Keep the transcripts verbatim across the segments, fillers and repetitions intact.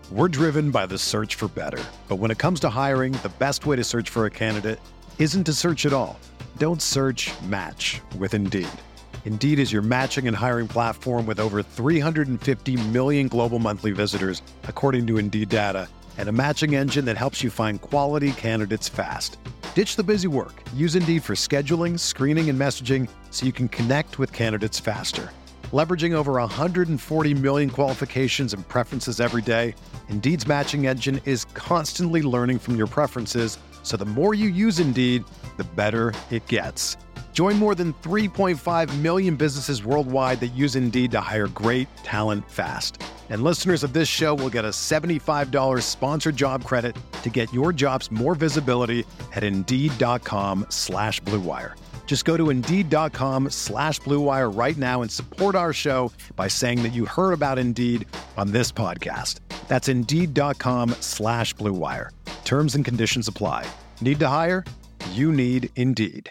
We're driven by the search for better. But when it comes to hiring, the best way to search for a candidate isn't to search at all. Don't search, match with Indeed. Indeed is your matching and hiring platform with over three hundred fifty million global monthly visitors, according to Indeed data, and a matching engine that helps you find quality candidates fast. Ditch the busy work. Use Indeed for scheduling, screening, and messaging so you can connect with candidates faster. Leveraging over one hundred forty million qualifications and preferences every day, Indeed's matching engine is constantly learning from your preferences, so the more you use Indeed, the better it gets. Join more than three point five million businesses worldwide that use Indeed to hire great talent fast. And listeners of this show will get a seventy-five dollars sponsored job credit to get your jobs more visibility at Indeed.com slash Blue Wire. Just go to Indeed.com slash Blue Wire right now and support our show by saying that you heard about Indeed on this podcast. That's Indeed.com slash Blue Wire. Terms and conditions apply. Need to hire? You need Indeed.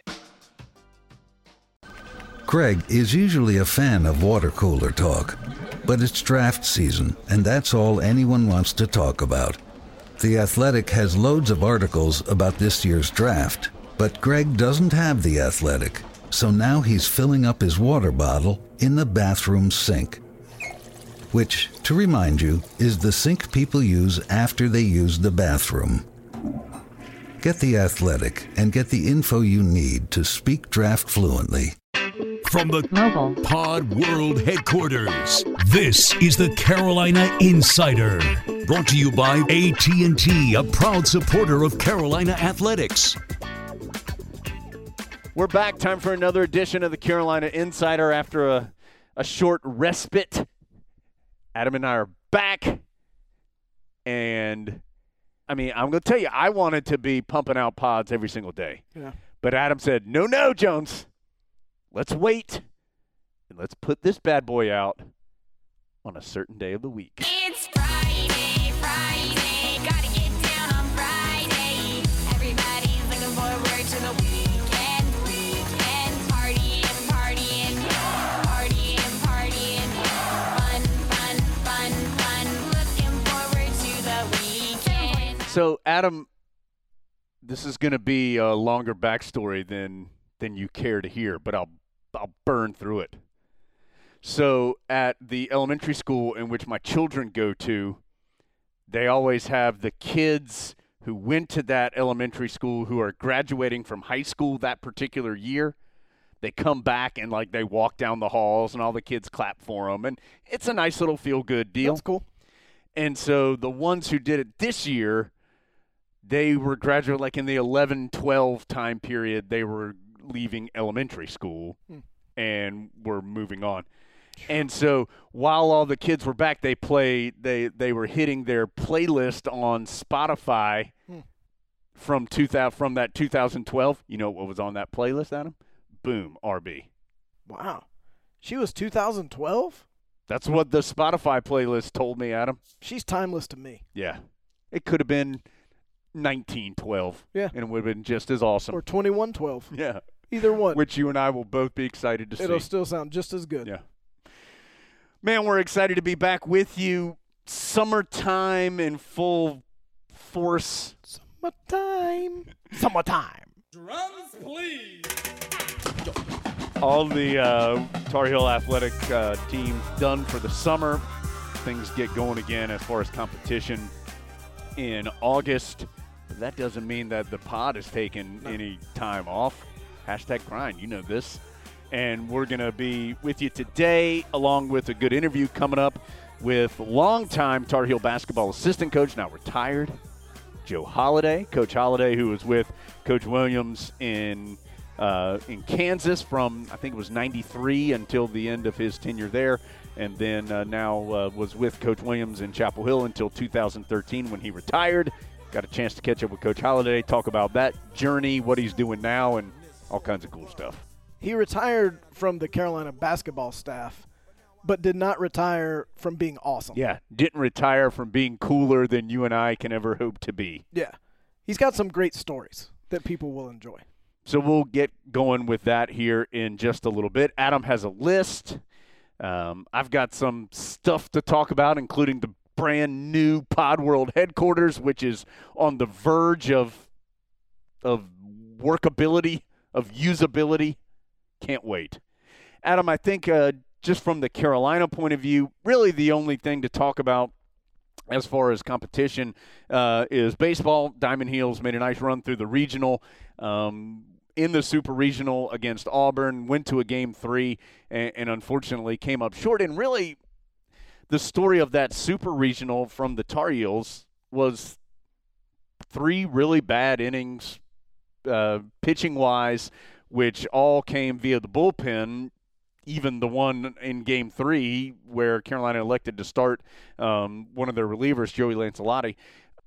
Craig is usually a fan of water cooler talk, but it's draft season, and that's all anyone wants to talk about. The Athletic has loads of articles about this year's draft, but Greg doesn't have The Athletic, so now he's filling up his water bottle in the bathroom sink. Which, to remind you, is the sink people use after they use the bathroom. Get The Athletic and get the info you need to speak draft fluently. From the Mobile Pod World headquarters, this is the Carolina Insider. Brought to you by A T and T, a proud supporter of Carolina Athletics. We're back. Time for another edition of the Carolina Insider after a, a short respite. Adam and I are back. And, I mean, I'm going to tell you, I wanted to be pumping out pods every single day. Yeah. But Adam said, no, no, Jones. Let's wait, and let's put this bad boy out on a certain day of the week. It's Friday, Friday, gotta get down on Friday. Everybody's looking forward to the weekend, weekend. Partying, partying, partying, partying. Fun, fun, fun, fun. Looking forward to the weekend. So, Adam, this is going to be a longer backstory than than you care to hear, but I'll I'll burn through it. So at the elementary school in which my children go to, they always have the kids who went to that elementary school who are graduating from high school that particular year. They come back and, like, they walk down the halls and all the kids clap for them. And it's a nice little feel-good deal. That's cool. And so the ones who did it this year, they were graduating, like in the eleven twelve time period, they were leaving elementary school hmm. and were moving on. And so while all the kids were back, they played they they were hitting their playlist on Spotify hmm. from two thousand from that two thousand twelve. You know what was on that playlist, Adam? Boom, R B. Wow. She was two thousand twelve? That's what the Spotify playlist told me, Adam. She's timeless to me. Yeah. It could have been nineteen twelve. Yeah. And it would have been just as awesome. Or twenty-one twelve. Yeah. Either one. Which you and I will both be excited to It'll see. It'll still sound just as good. Yeah. Man, we're excited to be back with you. Summertime in full force. Summertime. Summertime. Drums, please. All the uh, Tar Heel athletic uh, teams done for the summer. Things get going again as far as competition in August. But that doesn't mean that the pod has taken no. any time off. Hashtag grind, you know this. And we're going to be with you today, along with a good interview coming up with longtime Tar Heel basketball assistant coach, now retired, Joe Holliday. Coach Holliday, who was with Coach Williams in uh, in Kansas from, I think it was ninety-three until the end of his tenure there, and then uh, now uh, was with Coach Williams in Chapel Hill until two thousand thirteen when he retired. Got a chance to catch up with Coach Holliday, talk about that journey, what he's doing now, and all kinds of cool stuff. He retired from the Carolina basketball staff, but did not retire from being awesome. Yeah, didn't retire from being cooler than you and I can ever hope to be. Yeah. He's got some great stories that people will enjoy. So we'll get going with that here in just a little bit. Adam has a list. Um, I've got some stuff to talk about, including the brand new Pod World headquarters, which is on the verge of of workability, of usability. Can't wait. Adam, I think uh, just from the Carolina point of view, really the only thing to talk about as far as competition uh, is baseball. Diamond Heels made a nice run through the regional. Um, in the Super Regional against Auburn, went to a game three, and, and unfortunately came up short. And really, the story of that Super Regional from the Tar Heels was three really bad innings, uh, pitching-wise, which all came via the bullpen, even the one in game three where Carolina elected to start um, one of their relievers, Joey Lancelotti.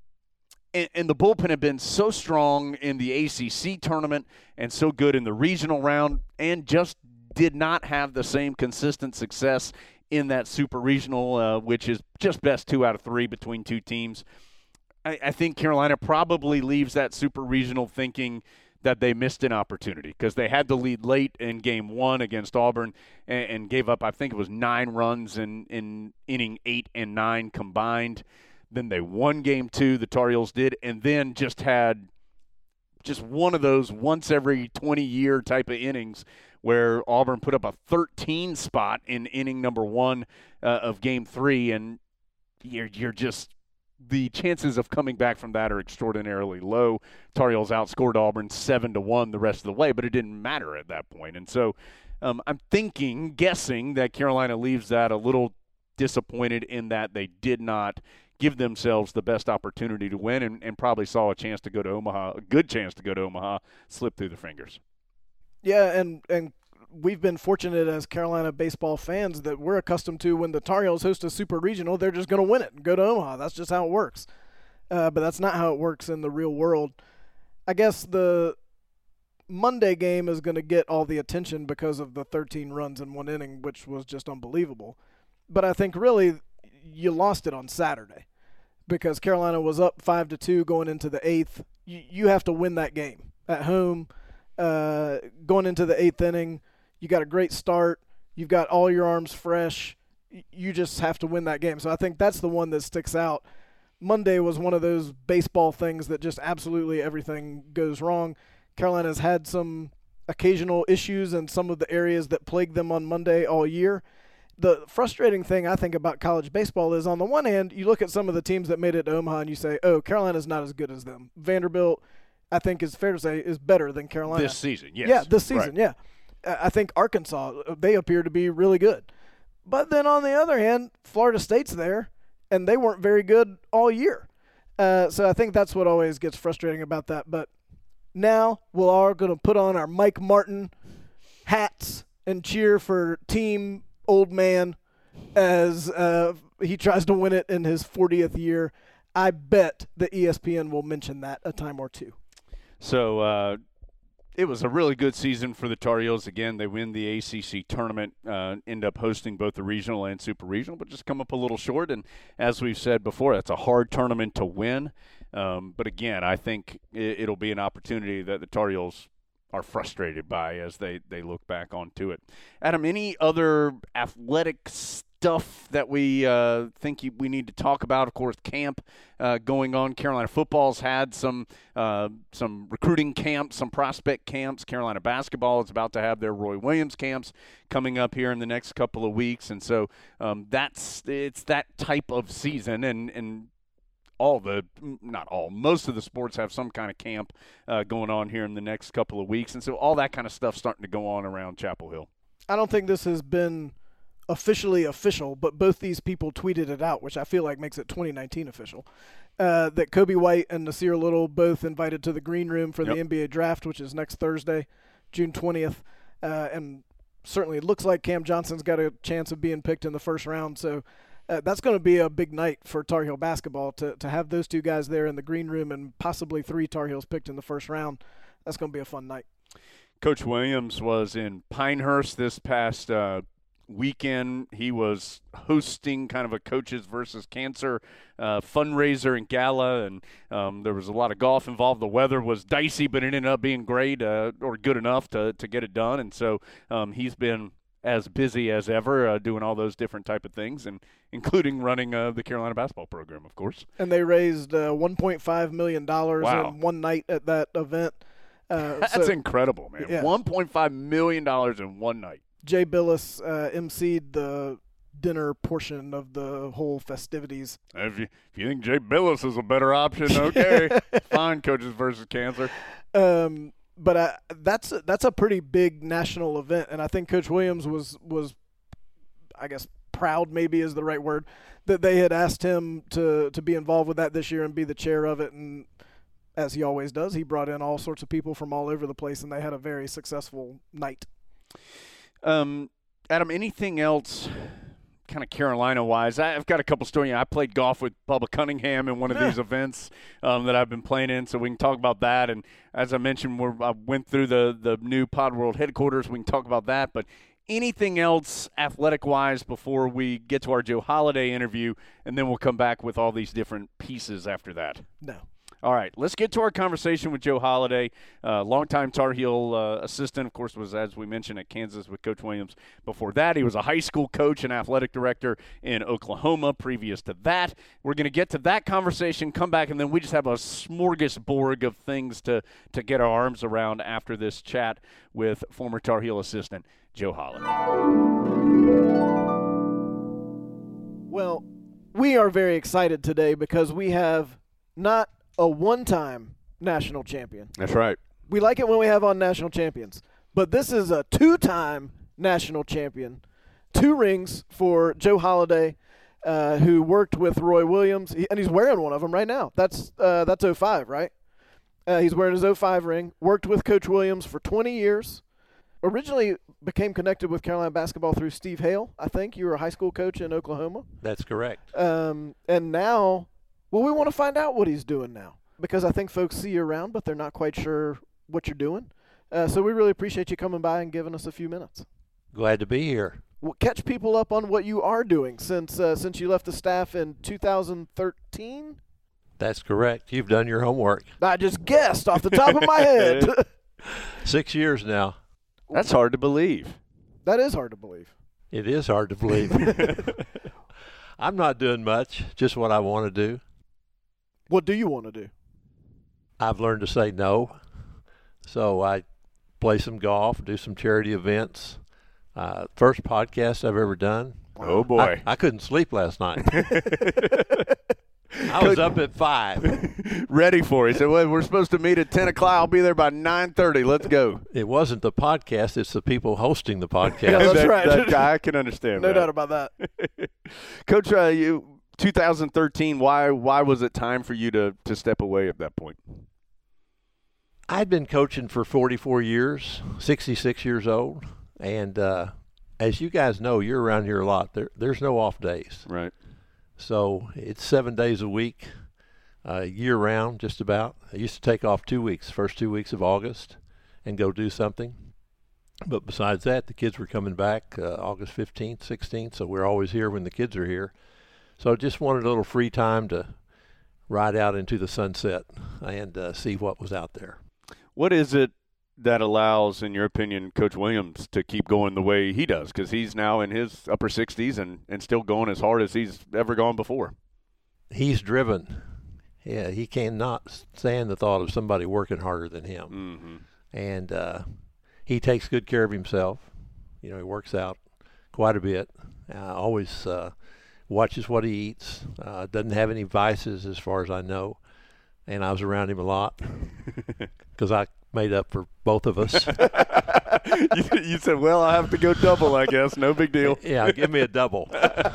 And, and the bullpen had been so strong in the A C C tournament and so good in the regional round, and just did not have the same consistent success in that Super Regional, uh, which is just best two out of three between two teams. I, I think Carolina probably leaves that Super Regional thinking that they missed an opportunity, because they had the lead late in game one against Auburn and, and gave up, I think it was nine runs in, in inning eight and nine combined. Then they won game two, the Tar Heels did, and then just had just one of those once every twenty-year type of innings where Auburn put up a thirteen spot in inning number one uh, of game three, and you're, you're just – the chances of coming back from that are extraordinarily low. Tar Heels outscored Auburn seven to one the rest of the way, but it didn't matter at that point. And so um, I'm thinking, guessing that Carolina leaves that a little disappointed in that they did not give themselves the best opportunity to win, and, and probably saw a chance to go to Omaha, a good chance to go to Omaha, slip through their fingers. Yeah, and, and we've been fortunate as Carolina baseball fans that we're accustomed to when the Tar Heels host a Super Regional, they're just going to win it and go to Omaha. That's just how it works. Uh, but that's not how it works in the real world. I guess the Monday game is going to get all the attention because of the thirteen runs in one inning, which was just unbelievable. But I think really you lost it on Saturday because Carolina was up five to two going into the eighth. You, you have to win that game at home. Uh, going into the eighth inning, you got a great start. You've got all your arms fresh. You just have to win that game. So I think that's the one that sticks out. Monday was one of those baseball things that just absolutely everything goes wrong. Carolina's had some occasional issues in some of the areas that plagued them on Monday all year. The frustrating thing I think about college baseball is, on the one hand, you look at some of the teams that made it to Omaha and you say, oh, Carolina's not as good as them. Vanderbilt, I think is fair to say, is better than Carolina. This season, yes. Yeah, this season, right. yeah. I think Arkansas, they appear to be really good. But then on the other hand, Florida State's there, and they weren't very good all year. Uh, so I think that's what always gets frustrating about that. But now we're all going to put on our Mike Martin hats and cheer for Team Old Man as uh, he tries to win it in his fortieth year. I bet that E S P N will mention that a time or two. So uh, it was a really good season for the Tar Heels. Again, they win the A C C tournament, uh, end up hosting both the regional and super regional, but just come up a little short. And as we've said before, that's a hard tournament to win. Um, but again, I think it, it'll be an opportunity that the Tar Heels are frustrated by as they, they look back onto it. Adam, any other athletic stuff that we uh, think you, we need to talk about? Of course, camp uh, going on. Carolina football's had some uh, some recruiting camps, some prospect camps. Carolina basketball is about to have their Roy Williams camps coming up here in the next couple of weeks, and so um, that's it's that type of season, and and. all the, not all, most of the sports have some kind of camp uh, going on here in the next couple of weeks. And so all that kind of stuff starting to go on around Chapel Hill. I don't think this has been officially official, but both these people tweeted it out, which I feel like makes it twenty nineteen official, uh, that Kobe White and Nasir Little both invited to the green room for Yep. the N B A draft, which is next Thursday, June twentieth. Uh, and certainly it looks like Cam Johnson's got a chance of being picked in the first round. So Uh, that's going to be a big night for Tar Heel basketball to, to have those two guys there in the green room and possibly three Tar Heels picked in the first round. That's going to be a fun night. Coach Williams was in Pinehurst this past uh, weekend. He was hosting kind of a Coaches versus Cancer uh, fundraiser and gala, and um, there was a lot of golf involved. The weather was dicey, but it ended up being great uh, or good enough to, to get it done. And so um, he's been as busy as ever, uh, doing all those different type of things, and including running uh, the Carolina basketball program, of course. And they raised uh, one point five million dollars Wow. in one night at that event. Uh, That's so incredible, man. Yeah. one point five million dollars in one night. Jay Billis uh, emceed the dinner portion of the whole festivities. If you, if you think Jay Billis is a better option, okay. Fine, Coaches versus Cancer. Um, but I, that's that's a pretty big national event, and I think Coach Williams was was, I guess, proud maybe is the right word, that they had asked him to to be involved with that this year and be the chair of it. And as he always does, he brought in all sorts of people from all over the place, and they had a very successful night. Um, Adam, anything else? Kind of Carolina-wise, I've got a couple stories. I played golf with Bubba Cunningham in one of Yeah. these events um, that I've been playing in, so we can talk about that. And as I mentioned, we're, I went through the, the new Pod World headquarters. We can talk about that. But anything else athletic-wise before we get to our Joe Holiday interview, and then we'll come back with all these different pieces after that. No. All right, let's get to our conversation with Joe Holiday, uh, longtime Tar Heel uh, assistant. Of course, was, as we mentioned, at Kansas with Coach Williams. Before that, he was a high school coach and athletic director in Oklahoma previous to that. We're going to get to that conversation, come back, and then we just have a smorgasbord of things to, to get our arms around after this chat with former Tar Heel assistant Joe Holiday. Well, we are very excited today because we have not a one-time national champion. That's right. We like it when we have on national champions, but this is a two-time national champion. Two rings for Joe Holiday, uh, who worked with Roy Williams, he, and he's wearing one of them right now. That's uh, that's oh five, right? Uh, he's wearing his oh five ring. Worked with Coach Williams for twenty years. Originally became connected with Carolina basketball through Steve Hale, I think. You were a high school coach in Oklahoma. That's correct. Um, and now, well, we want to find out what he's doing now because I think folks see you around, but they're not quite sure what you're doing. Uh, so we really appreciate you coming by and giving us a few minutes. Glad to be here. Well, catch people up on what you are doing since uh, since you left the staff in two thousand thirteen. That's correct. You've done your homework. I just guessed off the top of my head. Six years now. That's hard to believe. That is hard to believe. It is hard to believe. I'm not doing much, just what I want to do. What do you want to do? I've learned to say no. So I play some golf, do some charity events. Uh, first podcast I've ever done. Oh, boy. I, I couldn't sleep last night. I was up at five. Ready for it. He said, well, we're supposed to meet at ten o'clock. I'll be there by nine thirty. Let's go. It wasn't the podcast. It's the people hosting the podcast. Yeah, that's that, right. That, I can understand No that. doubt about that. Coach, uh, you two thousand thirteen, why why was it time for you to, to step away at that point? I'd been coaching for forty-four years, sixty-six years old. And uh, as you guys know, you're around here a lot. There, there's no off days. Right. So it's seven days a week, uh, year-round just about. I used to take off two weeks, first two weeks of August, and go do something. But besides that, the kids were coming back uh, August fifteenth, sixteenth, so we're always here when the kids are here. So I just wanted a little free time to ride out into the sunset and uh, see what was out there. What is it that allows, in your opinion, Coach Williams to keep going the way he does? Because he's now in his upper sixties and, and still going as hard as he's ever gone before. He's driven. Yeah, he cannot stand the thought of somebody working harder than him. Mm-hmm. And uh, he takes good care of himself. You know, he works out quite a bit. Uh, always uh, watches what he eats. Uh, doesn't have any vices as far as I know. And I was around him a lot because I made up for both of us. you, you said, well, I have to go double, I guess. No big deal. Yeah, give me a double.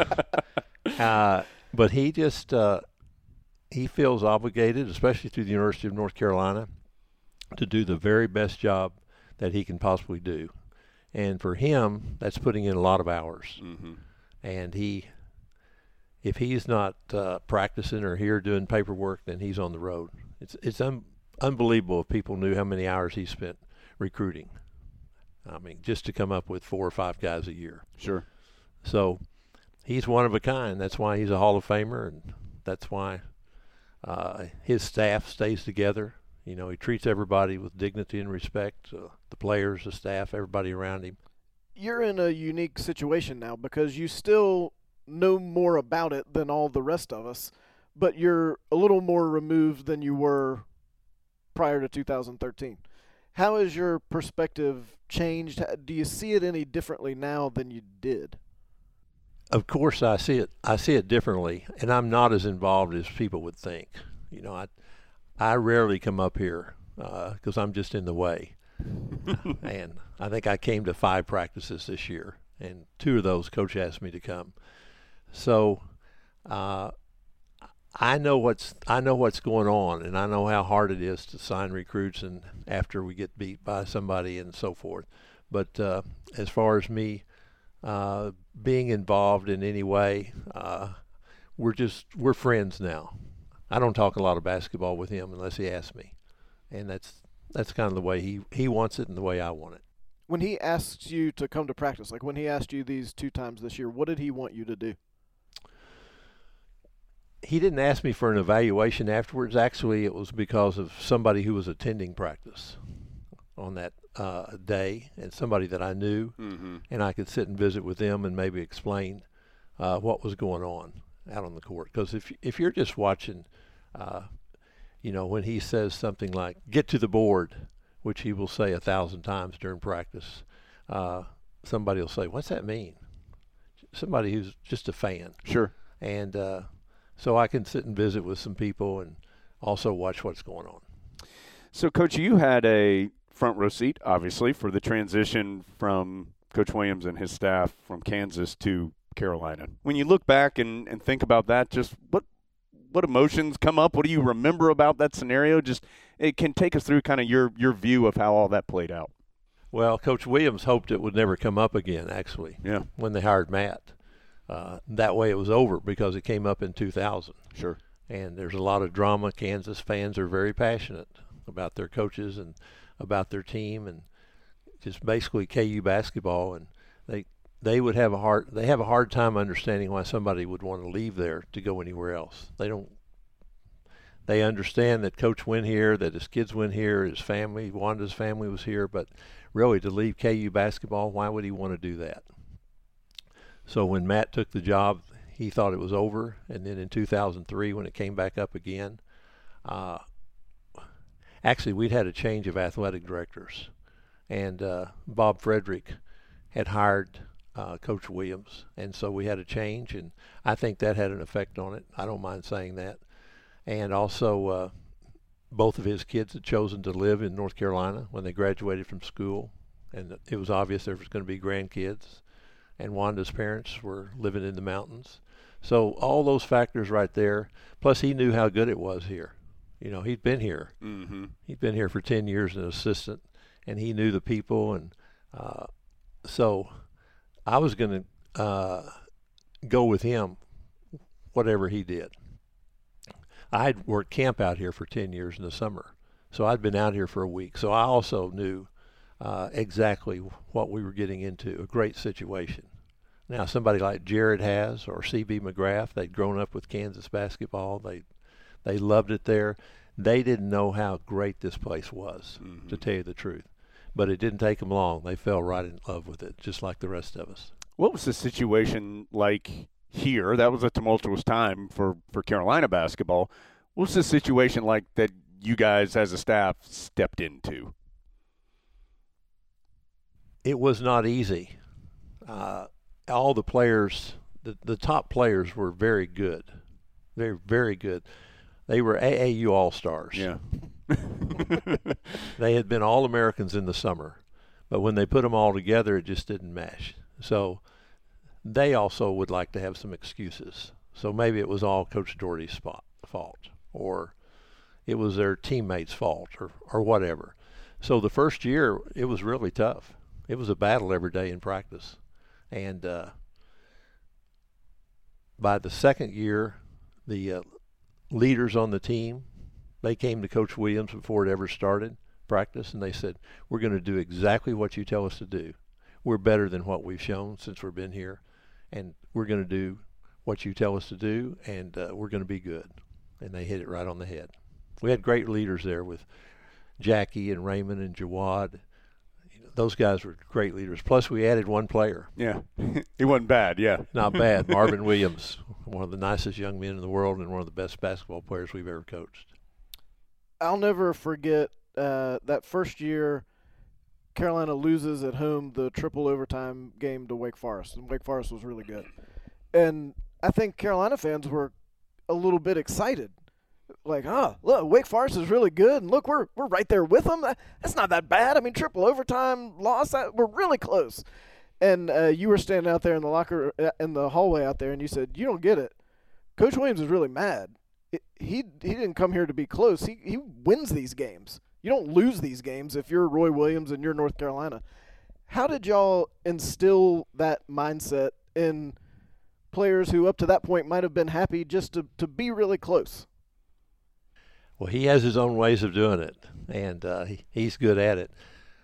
uh, but he just uh, he feels obligated, especially through the University of North Carolina, to do the very best job that he can possibly do. And for him, that's putting in a lot of hours. Mm-hmm. And he, if he's not uh, practicing or here doing paperwork, then he's on the road. It's it's un- unbelievable if people knew how many hours he spent recruiting. I mean, just to come up with four or five guys a year. Sure. So he's one of a kind. That's why he's a Hall of Famer, and that's why uh, his staff stays together. You know, he treats everybody with dignity and respect, uh, the players, the staff, everybody around him. you're in a unique situation now because you still know more about it than all the rest of us, but you're a little more removed than you were prior to two thousand thirteen. How has your perspective changed? Do you see it any differently now than you did? Of course, I see it. I see it differently, and I'm not as involved as people would think. You know, I I rarely come up here because uh, I'm just in the way. And I think I came to five practices this year, and two of those Coach asked me to come. So uh, I know what's I know what's going on, and I know how hard it is to sign recruits, and after we get beat by somebody and so forth. But uh, as far as me uh, being involved in any way, uh, we're just we're friends now. I don't talk a lot of basketball with him unless he asks me, and that's that's kind of the way he, he wants it and the way I want it. When he asked you to come to practice, like when he asked you these two times this year, what did he want you to do? He didn't ask me for an evaluation afterwards. Actually, it was because of somebody who was attending practice on that uh, day, and somebody that I knew, mm-hmm. and I could sit and visit with them and maybe explain uh, what was going on out on the court. Because if if you're just watching, uh, you know, when he says something like "get to the board," which he will say a thousand times during practice, uh, somebody will say, "What's that mean?" Somebody who's just a fan. Sure. And uh, so I can sit and visit with some people and also watch what's going on. So, Coach, you had a front row seat, obviously, for the transition from Coach Williams and his staff from Kansas to Carolina. When you look back and, and think about that, just what what emotions come up? What do you remember about that scenario? Just it can take us through kind of your, your view of how all that played out. Well, Coach Williams hoped it would never come up again, actually, yeah. when they hired Matt. Uh, that way it was over because it came up in two thousand. Sure. And there's a lot of drama. Kansas fans are very passionate about their coaches and about their team and just basically K U basketball. And they they would have a hard they have a hard time understanding why somebody would want to leave there to go anywhere else. They don't. They understand that Coach went here, that his kids went here, his family, Wanda's family was here, but really to leave K U basketball, why would he want to do that? So when Matt took the job, he thought it was over. And then in two thousand three, when it came back up again, uh, actually we'd had a change of athletic directors. And uh, Bob Frederick had hired uh, Coach Williams. And so we had a change, and I think that had an effect on it. I don't mind saying that. And also uh, both of his kids had chosen to live in North Carolina when they graduated from school. And it was obvious there was going to be grandkids. And Wanda's parents were living in the mountains. So all those factors right there, plus he knew how good it was here. You know, he'd been here. Mm-hmm. He'd been here for ten years as an assistant, and he knew the people. And uh, so I was going to uh, go with him, whatever he did. I had worked camp out here for ten years in the summer, so I'd been out here for a week. So I also knew Uh, exactly what we were getting into, a great situation. Now, somebody like Jared has, or C B McGrath, they'd grown up with Kansas basketball. They they loved it there. They didn't know how great this place was, mm-hmm. to tell you the truth. But it didn't take them long. They fell right in love with it, just like the rest of us. What was the situation like here? That was a tumultuous time for, for Carolina basketball. What was the situation like that you guys as a staff stepped into? It was not easy. Uh, all the players, the, the top players were very good. Very, very good. They were A A U All-Stars. Yeah. They had been All-Americans in the summer, but when they put them all together, it just didn't mesh. So they also would like to have some excuses. So maybe it was all Coach Doherty's spot, fault, or it was their teammates' fault, or, or whatever. So the first year, it was really tough. It was a battle every day in practice. And uh, by the second year, the uh, leaders on the team, they came to Coach Williams before it ever started practice, and they said, we're going to do exactly what you tell us to do. We're better than what we've shown since we've been here, and we're going to do what you tell us to do, and uh, we're going to be good. And they hit it right on the head. We had great leaders there with Jackie and Raymond and Jawad. those guys were great leaders. Plus, we added one player. Yeah, he wasn't bad. Yeah, not bad. Marvin Williams, one of the nicest young men in the world and one of the best basketball players we've ever coached. I'll never forget uh, that first year Carolina loses at home the triple overtime game to Wake Forest, and Wake Forest was really good. And I think Carolina fans were a little bit excited. Like, oh, look, Wake Forest is really good, and look, we're we're right there with them. That, that's not that bad. I mean, triple overtime loss, that, we're really close. And uh, you were standing out there in the locker in the hallway out there, and you said, you don't get it. Coach Williams is really mad. It, he he didn't come here to be close. He he wins these games. You don't lose these games if you're Roy Williams and you're North Carolina. How did y'all instill that mindset in players who up to that point might have been happy just to, to be really close? Well, he has his own ways of doing it, and uh, he, he's good at it.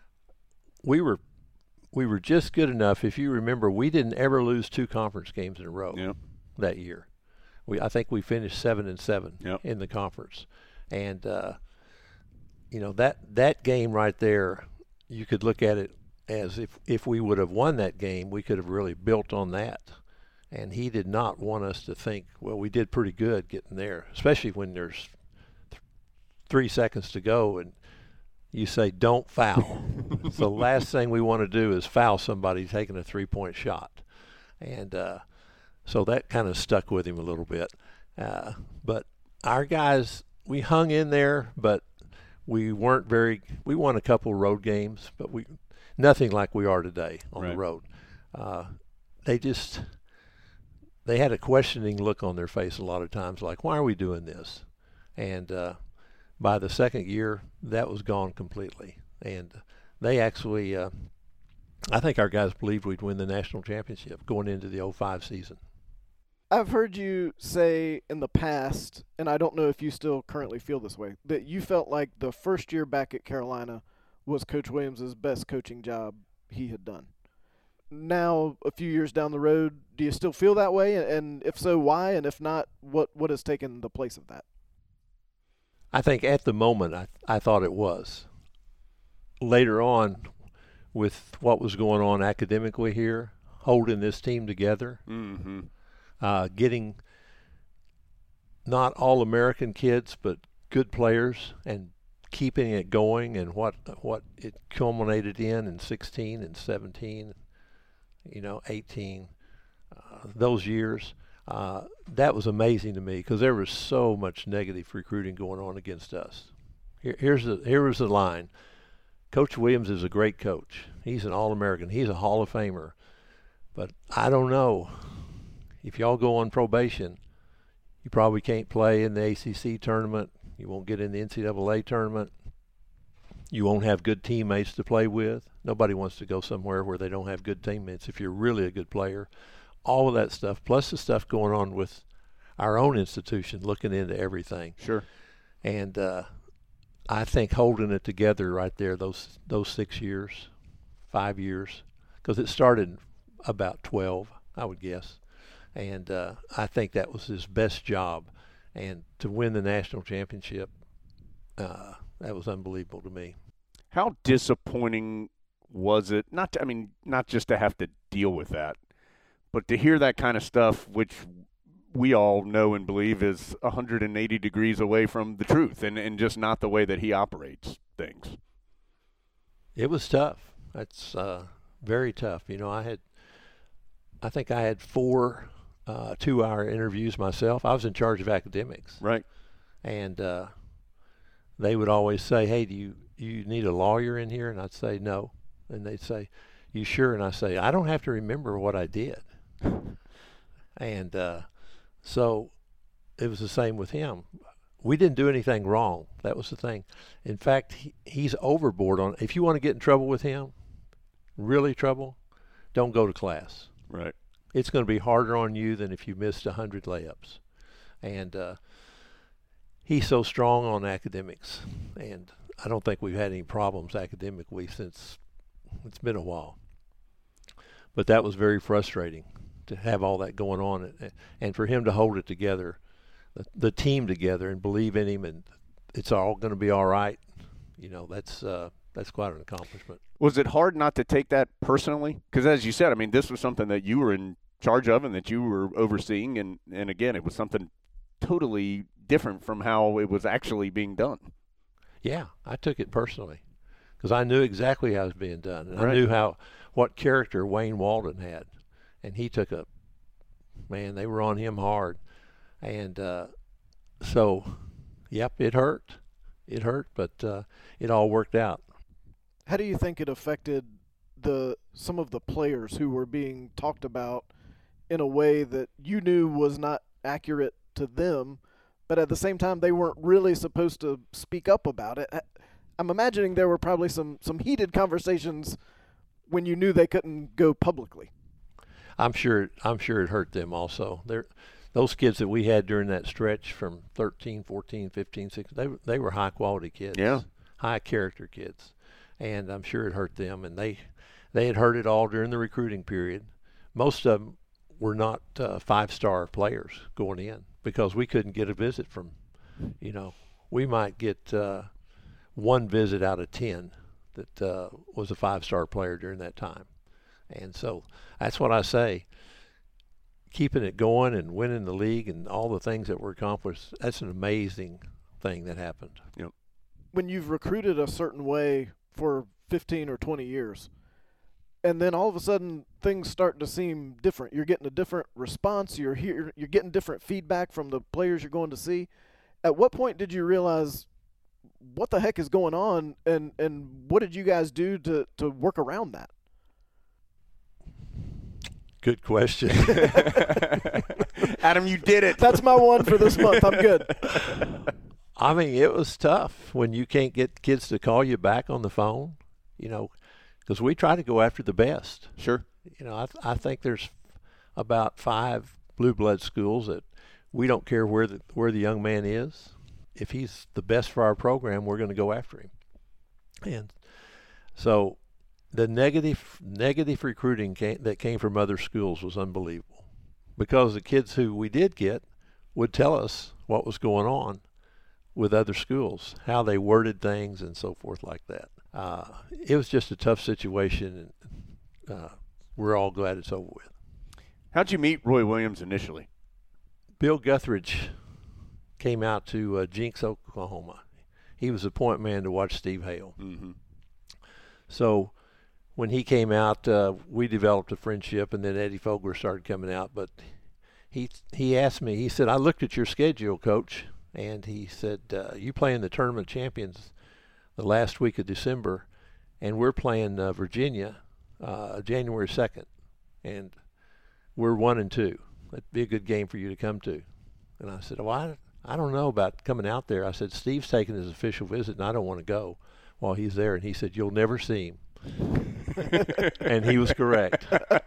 We were we were just good enough. If you remember, we didn't ever lose two conference games in a row yep. that year. We I think we finished seven and seven yep. in the conference, and uh, you know that that game right there, you could look at it as if if we would have won that game, we could have really built on that. And he did not want us to think, well, we did pretty good getting there, especially when there's three seconds to go and you say don't foul. So the last thing we want to do is foul somebody taking a three-point shot. And uh, so that kind of stuck with him a little bit. Uh, but our guys, we hung in there, but we weren't very – we won a couple road games, but we nothing like we are today on right. the road. Uh, they just – they had a questioning look on their face a lot of times, like, why are we doing this? And uh, – by the second year, that was gone completely. And they actually, uh, I think our guys believed we'd win the national championship going into the oh five season. I've heard you say in the past, and I don't know if you still currently feel this way, that you felt like the first year back at Carolina was Coach Williams' best coaching job he had done. Now, a few years down the road, do you still feel that way? And if so, why? And if not, what, what has taken the place of that? I think at the moment I, I thought it was. Later on, with what was going on academically here, holding this team together, mm-hmm. uh, getting not all American kids, but good players, and keeping it going, and what what it culminated in in sixteen and seventeen, you know, eighteen, uh, those years. Uh, that was amazing to me because there was so much negative recruiting going on against us. Here, here's the here was the line. Coach Williams is a great coach. He's an All-American. He's a Hall of Famer. But I don't know. If y'all go on probation, you probably can't play in the A C C tournament. You won't get in the N C double A tournament. You won't have good teammates to play with. Nobody wants to go somewhere where they don't have good teammates if you're really a good player. All of that stuff, plus the stuff going on with our own institution, looking into everything. Sure. And uh, I think holding it together right there, those those six years, five years, because it started about twelve, I would guess. And uh, I think that was his best job. And to win the national championship, uh, that was unbelievable to me. How disappointing was it? Not to, I mean, not just to have to deal with that, but to hear that kind of stuff, which we all know and believe is one hundred eighty degrees away from the truth and, and just not the way that he operates things. It was tough. It's uh, very tough. You know, I had, I think I had four uh, two-hour interviews myself. I was in charge of academics. Right. And uh, they would always say, hey, do you, you need a lawyer in here? And I'd say, no. And they'd say, you sure? And I say, I don't have to remember what I did. And uh, so it was the same with him. We didn't do anything wrong. That was the thing. In fact, he, he's overboard on, if you want to get in trouble with him, really trouble, don't go to class. Right. It's going to be harder on you than if you missed one hundred layups. And uh, he's so strong on academics. And I don't think we've had any problems academically since it's been a while. But that was very frustrating to have all that going on, and, and for him to hold it together, the, the team together, and believe in him, and it's all going to be all right. You know, that's uh, that's quite an accomplishment. Was it hard not to take that personally? Because as you said, I mean, this was something that you were in charge of and that you were overseeing, and, and again, it was something totally different from how it was actually being done. Yeah, I took it personally because I knew exactly how it was being done, and Right. I knew how what character Wayne Walden had, and he took a man. They were on him hard, and uh, so, yep, it hurt. It hurt, but uh, it all worked out. How do you think it affected the some of the players who were being talked about in a way that you knew was not accurate to them, but at the same time they weren't really supposed to speak up about it? I'm imagining there were probably some, some heated conversations when you knew they couldn't go publicly. I'm sure. I'm sure it hurt them also. They're, those kids that we had during that stretch from thirteen, fourteen, fifteen, sixteen, they they were high quality kids. Yeah. High character kids, and I'm sure it hurt them. And they they had heard it all during the recruiting period. Most of them were not uh, five star players going in because we couldn't get a visit from. You know, we might get uh, one visit out of ten that uh, was a five star player during that time. And so that's what I say, keeping it going and winning the league and all the things that were accomplished, that's an amazing thing that happened. Yep. When you've recruited a certain way for fifteen or twenty years, and then all of a sudden things start to seem different. You're getting a different response. You're here. You're getting different feedback from the players you're going to see. At what point did you realize what the heck is going on, and, and what did you guys do to, to work around that? Good question. Adam, you did it. That's my one for this month. I'm good. I mean, it was tough when you can't get kids to call you back on the phone, you know, because we try to go after the best. Sure. You know, I, th- I think there's about five blue blood schools that we don't care where the, where the young man is. If he's the best for our program, we're going to go after him. And so the negative negative recruiting came, that came from other schools was unbelievable, because the kids who we did get would tell us what was going on with other schools, how they worded things and so forth like that. Uh, it was just a tough situation, and uh, we're all glad it's over with. How'd you meet Roy Williams initially? Bill Guthridge came out to uh, Jinx, Oklahoma. He was the point man to watch Steve Hale. Mm-hmm. So when he came out, uh, we developed a friendship, and then Eddie Fogler started coming out. But he he asked me, he said, I looked at your schedule, Coach, and he said, uh, you playing the Tournament Champions the last week of December, and we're playing uh, Virginia uh, January second, and we're one and two. That'd be a good game for you to come to. And I said, well, I, I don't know about coming out there. I said, Steve's taking his official visit, and I don't want to go while he's there. And he said, you'll never see him. And he was correct.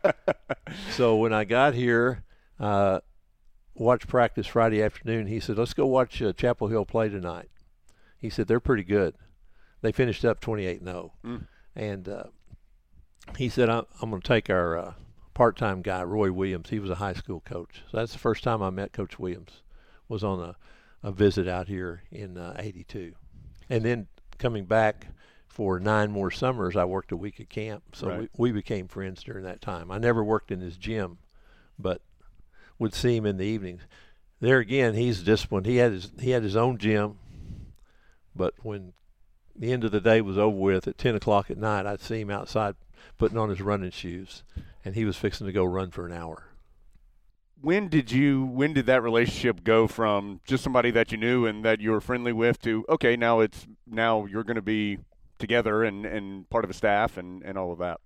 So when I got here, uh, watched practice Friday afternoon, he said, let's go watch uh, Chapel Hill play tonight. He said, they're pretty good. They finished up twenty-eight and oh. Mm. And uh, he said, I'm, I'm going to take our uh, part-time guy, Roy Williams. He was a high school coach. So that's the first time I met Coach Williams, was on a, a visit out here in uh, eighty-two. And then coming back for nine more summers, I worked a week at camp. So right. we, we became friends during that time. I never worked in his gym, but would see him in the evenings. There again, he's disciplined. He had his, he had his own gym, but when the end of the day was over with, at ten o'clock at night, I'd see him outside putting on his running shoes, and he was fixing to go run for an hour. When did you? When did that relationship go from just somebody that you knew and that you were friendly with to, okay, now it's now you're going to be together and, and part of a staff and, and all of that?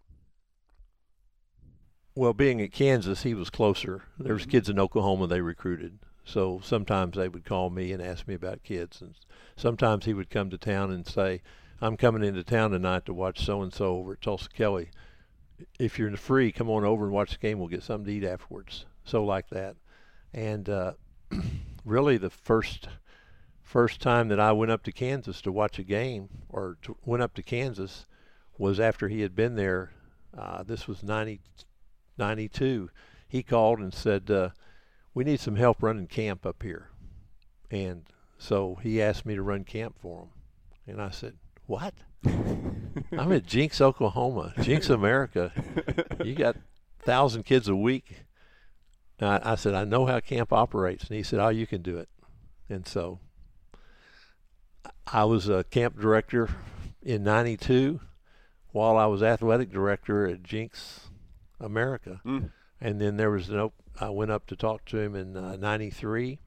Well, being at Kansas, he was closer. There was kids in Oklahoma they recruited. So sometimes they would call me and ask me about kids. And sometimes he would come to town and say, I'm coming into town tonight to watch so-and-so over at Tulsa Kelly. If you're free, come on over and watch the game. We'll get something to eat afterwards. So like that. And uh, really the first first time that I went up to Kansas to watch a game, or to, went up to Kansas, was after he had been there. Uh, this was ninety, ninety-two. He called and said, uh, we need some help running camp up here. And so he asked me to run camp for him. And I said, what? I'm at Jinx, Oklahoma, Jinx, America. You got a thousand kids a week. I, I said, I know how camp operates. And he said, oh, you can do it. And so I was a camp director in ninety-two while I was athletic director at Jinx, America. Mm. And then there was an op- I went up to talk to him in uh, ninety-three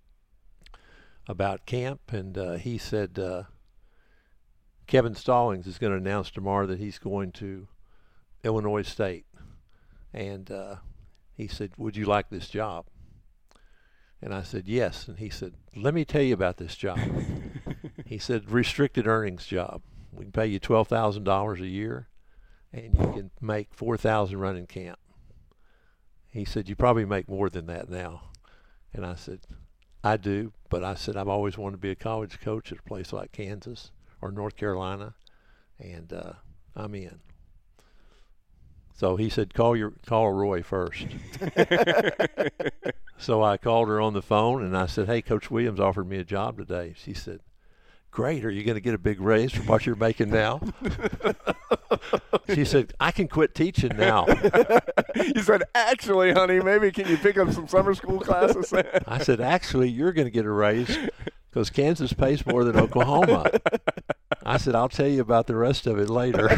about camp, and uh, he said, uh, Kevin Stallings is going to announce tomorrow that he's going to Illinois State. And uh, he said, would you like this job? And I said, yes. And he said, let me tell you about this job. He said, restricted earnings job. We can pay you twelve thousand dollars a year, and you can make four thousand dollars running camp. He said, you probably make more than that now. And I said, I do. But I said, I've always wanted to be a college coach at a place like Kansas or North Carolina, and uh, I'm in. So he said, call your call Roy first. So I called her on the phone, and I said, hey, Coach Williams offered me a job today. She said, great. Are you going to get a big raise from what you're making now? She said, I can quit teaching now. You said, actually, honey, maybe can you pick up some summer school classes? I said, actually, you're going to get a raise because Kansas pays more than Oklahoma. I said, I'll tell you about the rest of it later.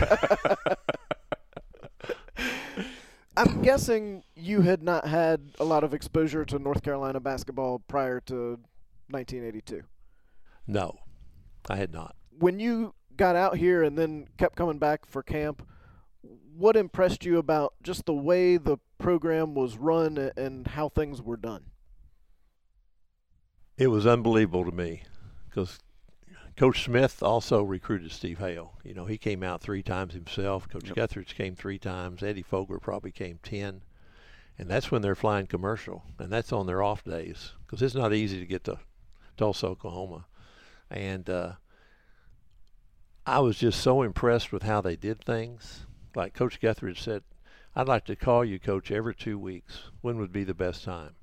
I'm guessing you had not had a lot of exposure to North Carolina basketball prior to nineteen eighty-two. No, I had not. When you got out here and then kept coming back for camp, what impressed you about just the way the program was run and how things were done? It was unbelievable to me because Coach Smith also recruited Steve Hale. You know, he came out three times himself. Coach yep. Guthridge came three times. Eddie Fogler probably came ten. And that's when they're flying commercial, and that's on their off days because it's not easy to get to Tulsa, Oklahoma. And uh, I was just so impressed with how they did things. Like Coach Guthridge said, I'd like to call you, Coach, every two weeks. When would be the best time?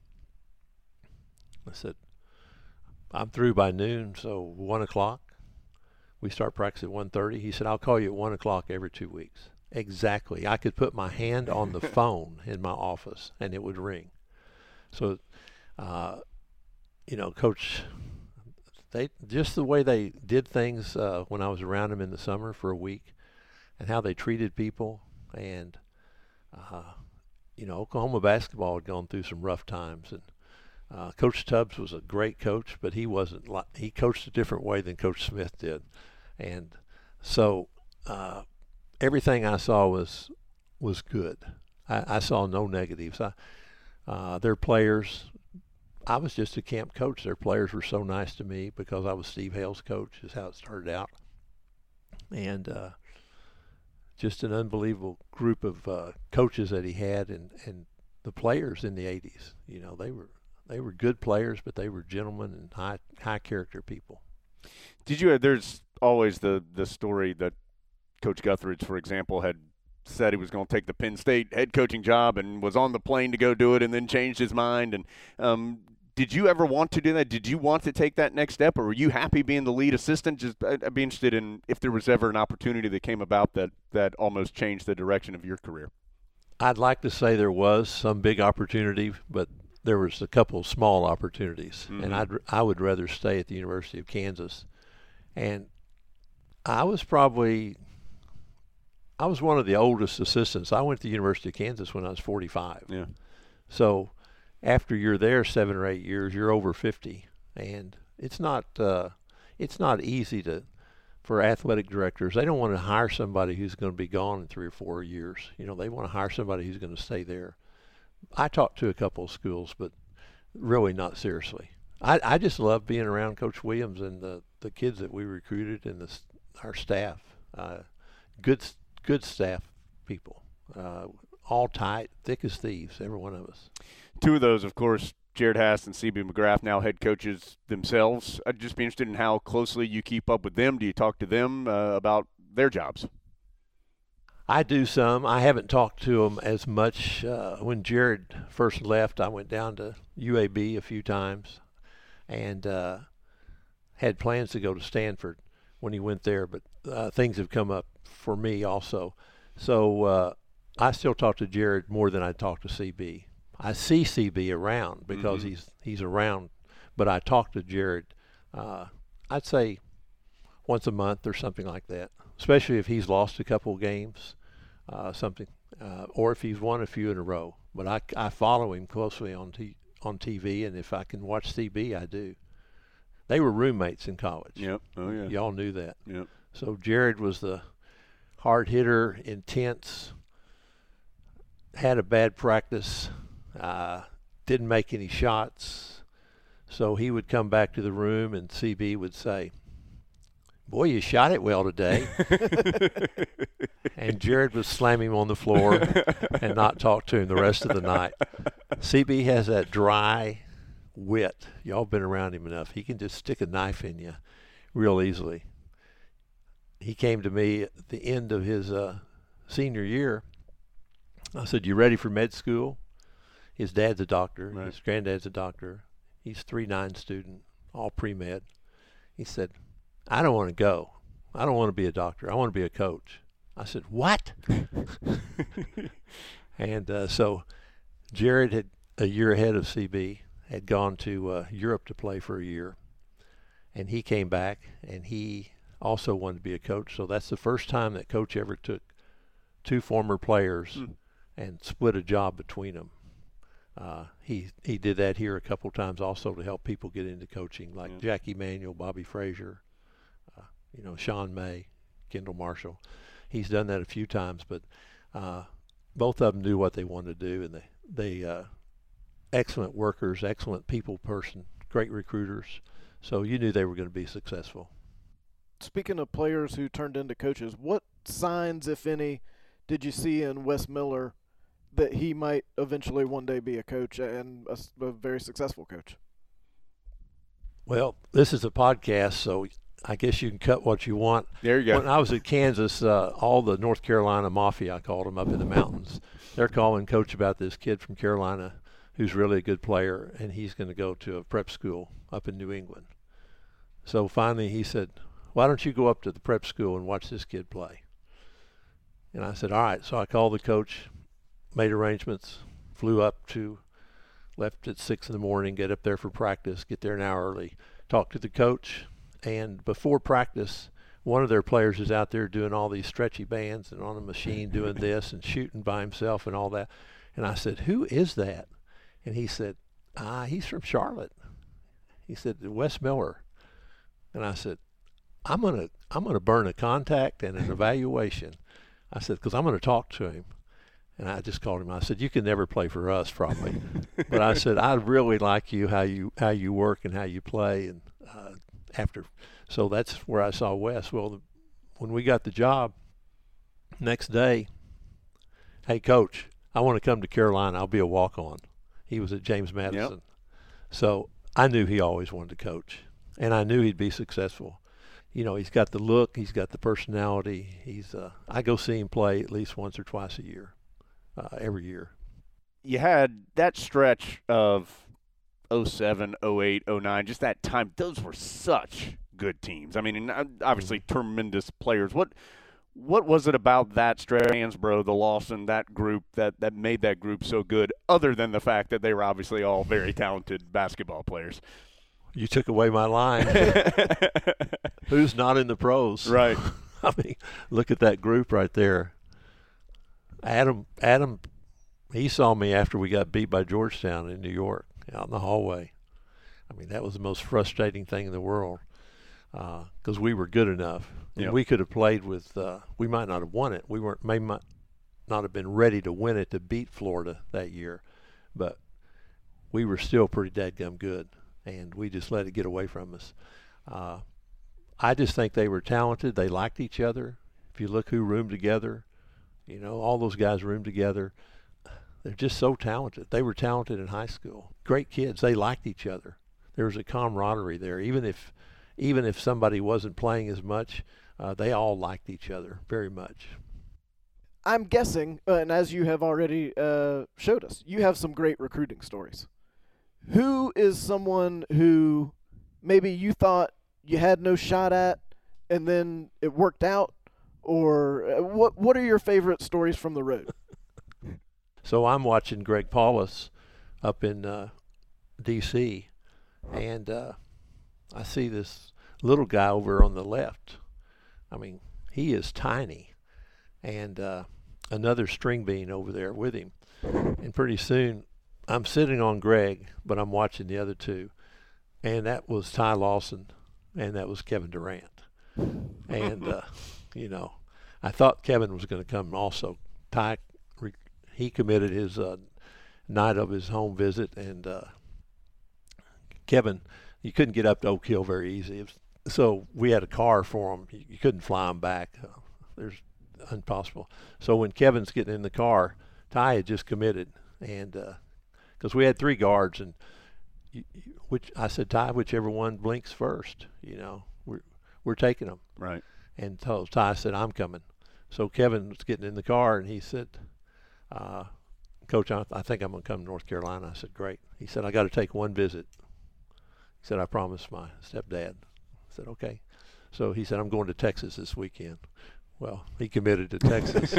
I said, I'm through by noon, so one o'clock. We start practice at one thirty. He said, I'll call you at one o'clock every two weeks. Exactly. I could put my hand on the phone in my office, and it would ring. So, uh, you know, Coach, they just the way they did things uh, when I was around them in the summer for a week and how they treated people. And, uh, you know, Oklahoma basketball had gone through some rough times, and Uh, Coach Tubbs was a great coach, but he wasn't like, he coached a different way than Coach Smith did. And so uh, everything I saw was was good. I, I saw no negatives. I, uh, their players, I was just a camp coach. Their players were so nice to me because I was Steve Hale's coach, is how it started out. And uh, just an unbelievable group of uh, coaches that he had, and, and the players in the eighties, you know, they were They were good players, but they were gentlemen and high high character people. Did you? There's always the the story that Coach Guthridge, for example, had said he was going to take the Penn State head coaching job and was on the plane to go do it, and then changed his mind. And um, did you ever want to do that? Did you want to take that next step, or were you happy being the lead assistant? Just I'd be interested in if there was ever an opportunity that came about that that almost changed the direction of your career. I'd like to say there was some big opportunity, but there was a couple of small opportunities, mm-hmm. and I'd, I would rather stay at the University of Kansas. And I was probably, I was one of the oldest assistants. I went to the University of Kansas when I was forty-five. Yeah. So after you're there seven or eight years, you're over fifty. And it's not, uh, it's not easy to, for athletic directors. They don't want to hire somebody who's going to be gone in three or four years. You know, they want to hire somebody who's going to stay there. I talked to a couple of schools, but really not seriously. I, I just love being around Coach Williams and the, the kids that we recruited and the, our staff. Uh, good good staff people, uh, all tight, thick as thieves, every one of us. Two of those, of course, Jared Hass and C B McGrath, now head coaches themselves. I'd just be interested in how closely you keep up with them. Do you talk to them uh, about their jobs? I do some. I haven't talked to them as much. Uh, when Jared first left, I went down to U A B a few times and uh, had plans to go to Stanford. when he went there, but uh, things have come up for me also. So uh, I still talk to Jared more than I talk to C B. I see C B around because Mm-hmm. he's he's around, but I talk to Jared, uh, I'd say once a month or something like that, especially if he's lost a couple of games, uh, something, uh, or if he's won a few in a row. But I, I follow him closely on t- on T V, and if I can watch C B, I do. They were roommates in college. Yep. Oh, yeah. Y'all knew that. Yep. So Jared was the hard hitter, intense, had a bad practice, uh, didn't make any shots. So he would come back to the room and C B would say, "Boy, you shot it well today." And Jared would slam him on the floor and not talk to him the rest of the night. C B has that dry wit. Y'all been around him enough. He can just stick a knife in you real easily. He came to me at the end of his uh, senior year. I said, "You ready for med school?" His dad's a doctor. Right. His granddad's a doctor. He's three nine student, all pre-med. He said, "I don't want to go. I don't want to be a doctor. I want to be a coach." I said, "What?" And uh, so Jared had, a year ahead of C B, had gone to uh, Europe to play for a year. And he came back, and he also wanted to be a coach. So that's the first time that coach ever took two former players Hmm. and split a job between them. Uh, he he did that here a couple times also to help people get into coaching, like Yeah. Jackie Manuel, Bobby Frazier, uh, you know, Sean May, Kendall Marshall. He's done that a few times, but uh, both of them knew what they wanted to do, and they they uh, excellent workers, excellent people person, great recruiters. So you knew they were going to be successful. Speaking of players who turned into coaches, what signs, if any, did you see in Wes Miller that he might eventually one day be a coach and a, s- a very successful coach? Well, this is a podcast, so I guess you can cut what you want. There you go. When I was at Kansas, uh, all the North Carolina Mafia, I called them, up in the mountains, they're calling coach about this kid from Carolina who's really a good player, and he's going to go to a prep school up in New England. So finally he said, "Why don't you go up to the prep school and watch this kid play?" And I said, "All right." So I called the coach, made arrangements, flew up to, left at six in the morning, get up there for practice, get there an hour early, talk to the coach. And before practice, one of their players is out there doing all these stretchy bands and on a machine doing this and shooting by himself and all that. And I said, "Who is that?" And he said, "Ah, he's from Charlotte." He said, "Wes Miller." And I said, I'm gonna I'm gonna burn a contact and an evaluation. I said, because I'm gonna talk to him. And I just called him. I said, "You can never play for us, probably." But I said, "I really like you, how you how you work and how you play." And uh, after, so that's where I saw Wes. Well, the, when we got the job, next day, "Hey, coach, I want to come to Carolina. I'll be a walk-on." He was at James Madison. Yep. So I knew he always wanted to coach, and I knew he'd be successful. You know, he's got the look, he's got the personality. He's uh, I go see him play at least once or twice a year, uh, every year. You had that stretch of oh seven, oh eight, oh nine, just that time. Those were such good teams. I mean, and uh, obviously tremendous players. What what was it about that stretch, Hansbrough, the Lawson, that group that, that made that group so good, other than the fact that they were obviously all very talented basketball players? You took away my line. Who's not in the pros? Right. I mean, look at that group right there. Adam, Adam, he saw me after we got beat by Georgetown in New York, out in the hallway. I mean, that was the most frustrating thing in the world, because uh, we were good enough. And Yep. we could have played with, uh, we might not have won it. We weren't, may not not have been ready to win it to beat Florida that year, but we were still pretty dadgum good, and we just let it get away from us. Uh, I just think they were talented. They liked each other. If you look who roomed together, you know, all those guys roomed together. They're just so talented. They were talented in high school. Great kids. They liked each other. There was a camaraderie there. Even if, even if somebody wasn't playing as much, uh, they all liked each other very much. I'm guessing, uh, and as you have already uh, showed us, you have some great recruiting stories. Who is someone who maybe you thought you had no shot at, and then it worked out, or uh, what? What are your favorite stories from the road? So I'm watching Greg Paulus up in uh, D C, and uh, I see this little guy over on the left. I mean, he is tiny, and uh, another string bean over there with him. And pretty soon, I'm sitting on Greg, but I'm watching the other two, and that was Ty Lawson, and that was Kevin Durant. And, uh, you know, I thought Kevin was going to come also. Ty, he committed his uh, night of his home visit, and uh, Kevin, you couldn't get up to Oak Hill very easy. It was, so we had a car for him. You, you couldn't fly him back. Uh, there's impossible. So when Kevin's getting in the car, Ty had just committed, and because uh, we had three guards, and you, you, which I said, Ty, whichever one blinks first, you know, we're we're taking them. Right. And so Ty said, I'm coming. So Kevin was getting in the car, and he said, uh, Coach, I, I think I'm going to come to North Carolina. I said, great. He said, I got to take one visit. He said, I promised my stepdad. I said, okay. So he said, I'm going to Texas this weekend. Well, he committed to Texas.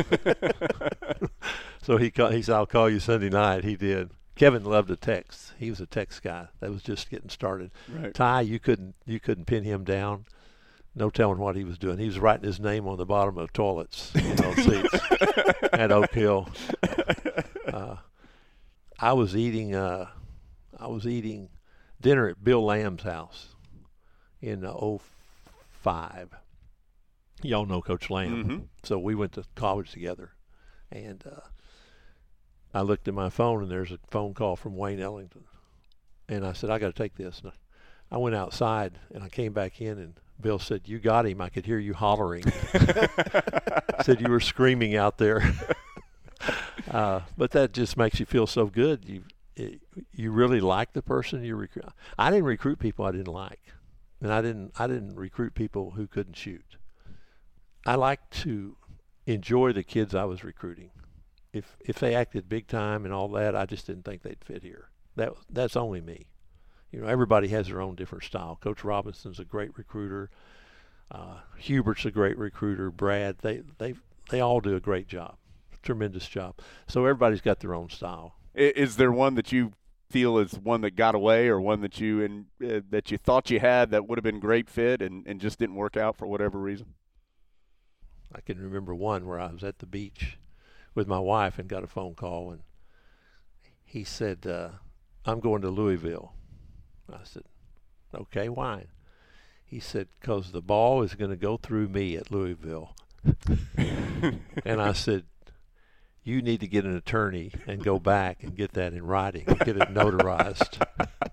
So he call, he said, I'll call you Sunday night. He did. Kevin loved to text. He was a text guy. That was just getting started. Right. Ty, you couldn't you couldn't pin him down. No telling what he was doing. He was writing his name on the bottom of toilets, you know, seats at Oak Hill. Uh, I was eating uh, I was eating dinner at Bill Lamb's house in uh, oh five. Y'all know Coach Lamb. Mm-hmm. So we went to college together. And uh, I looked at my phone, and there's a phone call from Wayne Ellington. And I said, I got to take this. And I went outside, and I came back in, and Bill said, you got him. I could hear you hollering. Said you were screaming out there. uh, but that just makes you feel so good. You it, you really like the person you recruit. I didn't recruit people I didn't like. And I didn't I didn't recruit people who couldn't shoot. I like to enjoy the kids I was recruiting. If if they acted big time and all that, I just didn't think they'd fit here. That that's only me. You know, everybody has their own different style. Coach Robinson's a great recruiter. Uh, Hubert's a great recruiter. Brad, they they they all do a great job, tremendous job. So everybody's got their own style. Is there one that you feel is one that got away, or one that you and uh, that you thought you had that would have been great fit and, and just didn't work out for whatever reason? I can remember one where I was at the beach with my wife and got a phone call, and he said, uh, I'm going to Louisville. I said, okay, why? He said, because the ball is going to go through me at Louisville. And I said, you need to get an attorney and go back and get that in writing and get it notarized.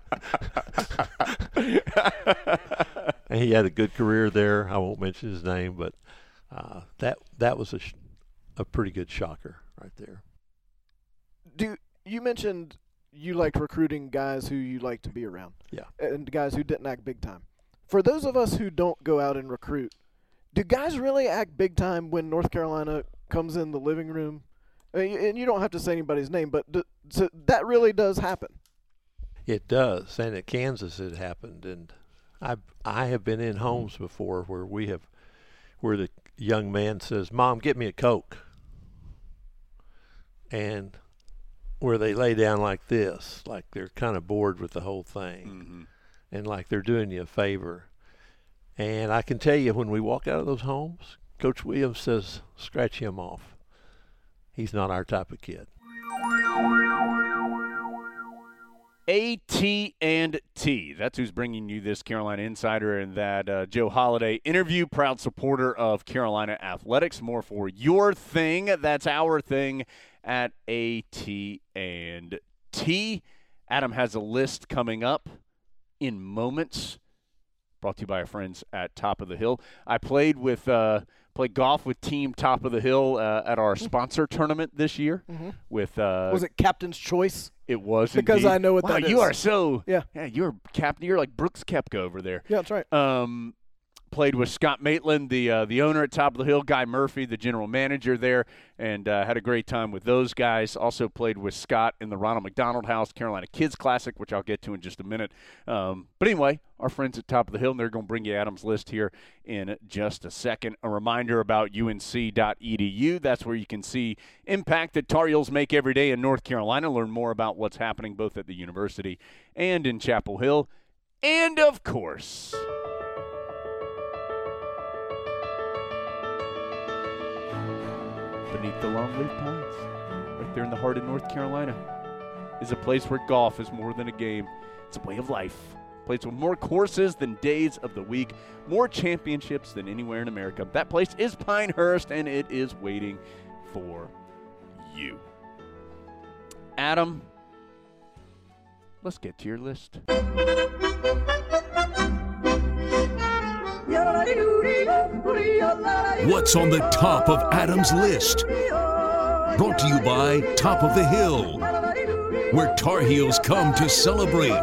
And he had a good career there. I won't mention his name, but uh, that that was a, sh- a pretty good shocker right there. Do you mentioned you liked recruiting guys who you like to be around? Yeah. And guys who didn't act big time. For those of us who don't go out and recruit, do guys really act big time when North Carolina comes in the living room? I mean, and you don't have to say anybody's name, but do, so that really does happen. It does, and at Kansas it happened. And I I have been in homes before where we have, where the young man says, "Mom, get me a Coke," and where they lay down like this, like they're kind of bored with the whole thing, Mm-hmm. and like they're doing you a favor. And I can tell you, when we walk out of those homes, Coach Williams says, "Scratch him off. He's not our type of kid." A T and T. That's who's bringing you this Carolina Insider and that uh, Joe Holiday interview. Proud supporter of Carolina Athletics. More for your thing. That's our thing at A T and T. Adam has a list coming up in moments. Brought to you by our friends at Top of the Hill. I played with uh, played golf with Team Top of the Hill uh, at our sponsor tournament this year. Mm-hmm. With uh, Was it Captain's Choice? It was Because indeed. I know what wow, that you is. are so Yeah. Yeah, you're captain. You're like Brooks Koepka over there. Yeah, that's right. Um, played with Scott Maitland, the uh, the owner at Top of the Hill, Guy Murphy, the general manager there, and uh, had a great time with those guys. Also played with Scott in the Ronald McDonald House Carolina Kids Classic, which I'll get to in just a minute. Um, but anyway, our friends at Top of the Hill, and they're going to bring you Adam's List here in just a second. A reminder about U N C dot E D U. That's where you can see impact that Tar Heels make every day in North Carolina. Learn more about what's happening both at the university and in Chapel Hill. And, of course, beneath the Longleaf Pines, right there in the heart of North Carolina, is a place where golf is more than a game. It's a way of life. A place with more courses than days of the week, more championships than anywhere in America. That place is Pinehurst, and it is waiting for you. Adam, let's get to your list. What's on the top of Adam's List? Brought to you by Top of the Hill, where Tar Heels come to celebrate.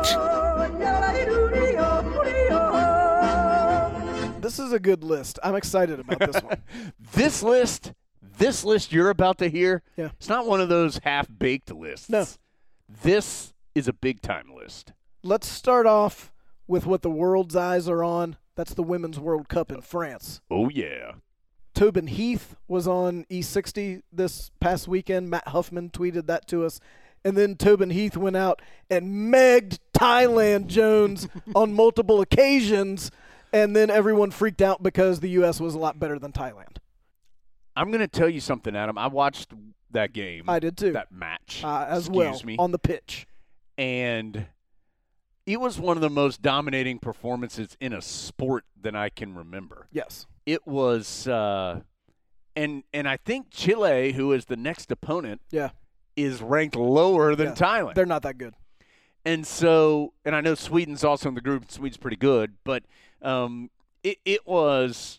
This is a good list. I'm excited about this one. This list, this list you're about to hear, Yeah. it's not one of those half-baked lists. No. This is a big-time list. Let's start off with what the world's eyes are on. That's the Women's World Cup in France. Oh, yeah. Tobin Heath was on E sixty this past weekend. Matt Huffman tweeted that to us. And then Tobin Heath went out and megged Thailand Jones on multiple occasions. And then everyone freaked out because the U S was a lot better than Thailand. I'm going to tell you something, Adam. I watched that game. I did too. That match. Uh, as Excuse well, me. on the pitch. And it was one of the most dominating performances in a sport that I can remember. Yes. It was, uh, and and I think Chile, who is the next opponent, Yeah. is ranked lower than Yeah. Thailand. They're not that good. And so, and I know Sweden's also in the group. Sweden's pretty good, but um, it, it was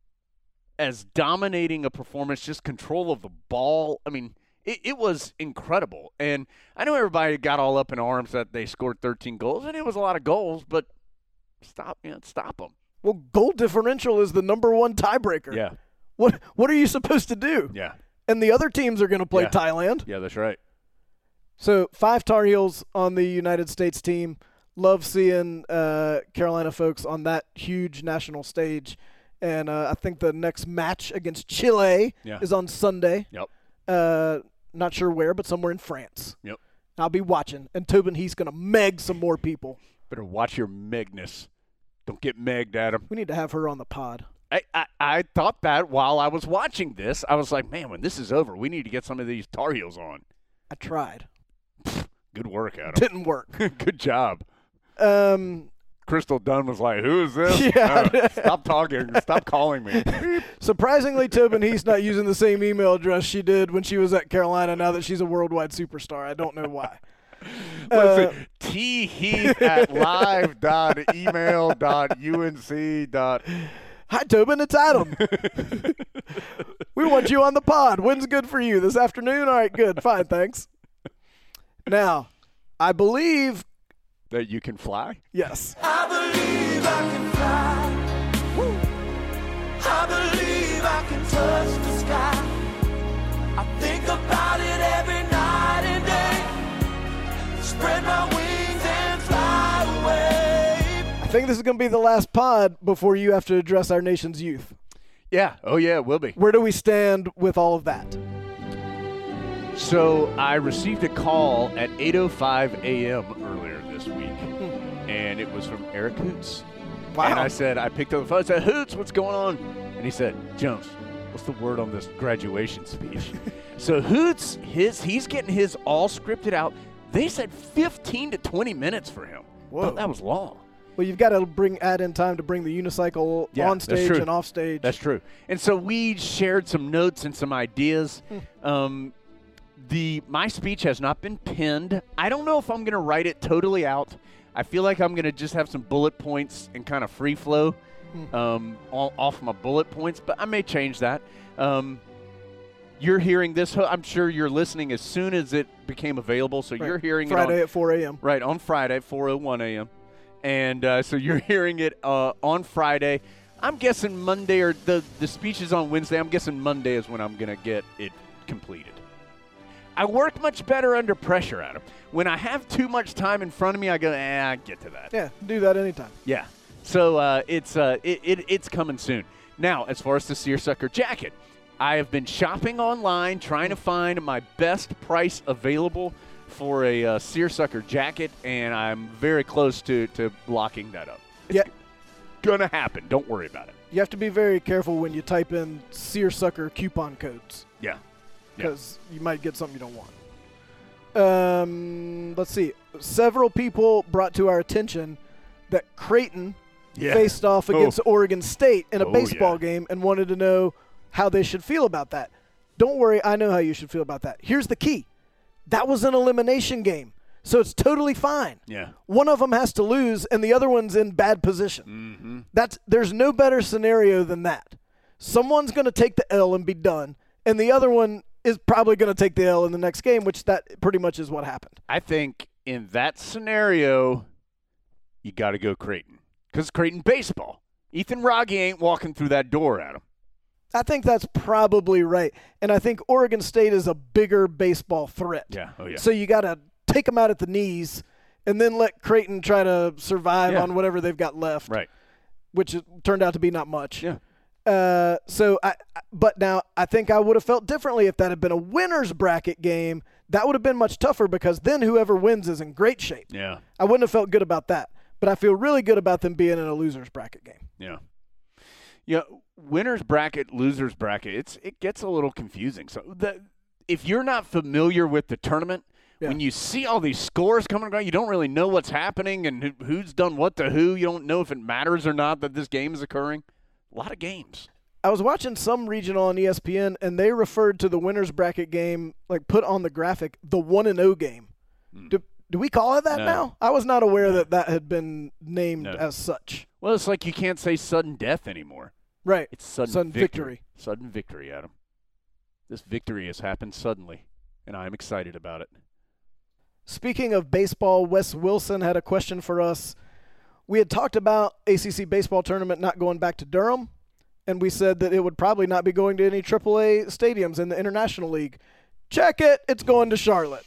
as dominating a performance, just control of the ball. I mean, it, it was incredible. And I know everybody got all up in arms that they scored thirteen goals, and it was a lot of goals, but stop, you know, stop them. Well, goal differential is the number one tiebreaker. Yeah, What What are you supposed to do? yeah, And the other teams are going to play Yeah. Thailand. yeah, that's right. So five Tar Heels on the United States team. Love seeing uh, Carolina folks on that huge national stage. And uh, I think the next match against Chile Yeah. is on Sunday. Yep. Uh, not sure where, but somewhere in France. Yep. I'll be watching. And Tobin Heath's going to meg some more people. Better watch your Megness. Don't get megged, Adam. We need to have her on the pod. I, I, I thought that while I was watching this. I was like, man, when this is over, we need to get some of these Tar Heels on. I tried. Good work, Adam. Didn't work. Good job. Um, Crystal Dunn was like, who is this? Yeah. Uh, stop talking. Stop calling me. surprisingly, Tobin Heath's not using the same email address she did when she was at Carolina now that she's a worldwide superstar. I don't know why. Listen, Uh, T Heath at live dot email dot U N C dot. Hi, Tobin. It's Adam. We want you on the pod. When's good for you? This afternoon? All right, good. Fine, thanks. Now, I believe, That you can fly? yes. I believe I can fly. Woo. I believe I can touch the sky. I think about it every night and day. Spread my wings and fly away. I think this is going to be the last pod before you have to address our nation's youth. Yeah. Oh, yeah, it will be. Where do we stand with all of that? So I received a call at eight oh five a.m. earlier this week, and it was from Eric Hoots. Wow. And I said, I picked up the phone. I said, Hoots, what's going on? And he said, Jones, what's the word on this graduation speech? So Hoots, his he's getting his all scripted out. They said fifteen to twenty minutes for him. Whoa. Thought that was long. Well, you've got to bring add in time to bring the unicycle Yeah, on that's stage true. and off stage. That's true. And so we shared some notes and some ideas. Um, the my speech has not been pinned. I don't know if I'm going to write it totally out. I feel like I'm going to just have some bullet points and kind of free flow um, all, off my bullet points, but I may change that. Um, you're hearing this. I'm sure you're listening as soon as it became available, so Right. you're hearing Friday it on, at four a.m. right on Friday at four oh one a.m. And uh, so you're hearing it uh, on Friday. I'm guessing Monday or the, the speech is on Wednesday. I'm guessing Monday is when I'm going to get it completed. I work much better under pressure, Adam. When I have too much time in front of me, I go, eh, I get to that. Yeah, do that anytime. Yeah. So uh, it's uh, it, it it's coming soon. Now, as far as the seersucker jacket, I have been shopping online trying to find my best price available for a uh, seersucker jacket, and I'm very close to, to locking that up. It's Yeah. gonna happen. Don't worry about it. You have to be very careful when you type in seersucker coupon codes Yeah. because you might get something you don't want. Um, let's see. Several people brought to our attention that Creighton Yeah. faced off Oh. against Oregon State in a Oh, baseball yeah. game and wanted to know how they should feel about that. Don't worry, I know how you should feel about that. Here's the key. That was an elimination game, so it's totally fine. Yeah. One of them has to lose, and the other one's in bad position. Mm-hmm. That's there's no better scenario than that. Someone's going to take the L and be done, and the other one is probably going to take the L in the next game, which that pretty much is what happened. I think in that scenario, you got to go Creighton because Creighton baseball. Ethan Rogge ain't walking through that door, Adam. I think that's probably right, and I think Oregon State is a bigger baseball threat. Yeah. Oh yeah. So you got to take them out at the knees, and then let Creighton try to survive Yeah. on whatever they've got left. Right. Which it turned out to be not much. Yeah. Uh, so, I, I- but now I think I would have felt differently if that had been a winner's bracket game. That would have been much tougher because then whoever wins is in great shape. Yeah. I wouldn't have felt good about that, but I feel really good about them being in a loser's bracket game. Yeah. Yeah. Winners bracket, losers bracket. It's it gets a little confusing. So the if you're not familiar with the tournament, Yeah. when you see all these scores coming around, you don't really know what's happening and who, who's done what to who. You don't know if it matters or not that this game is occurring. A lot of games. I was watching some regional on E S P N, and they referred to the winner's bracket game, like put on the graphic, the one and oh game. Do, do we call it that No. now? I was not aware that that had been named No. as such. Well, it's like you can't say sudden death anymore. Right. It's sudden, Sudden victory. victory. Sudden victory, Adam. This victory has happened suddenly, and I'm excited about it. Speaking of baseball, Wes Wilson had a question for us. We had talked about A C C baseball tournament not going back to Durham, and we said that it would probably not be going to any triple A stadiums in the International League. Check it, it's going to Charlotte.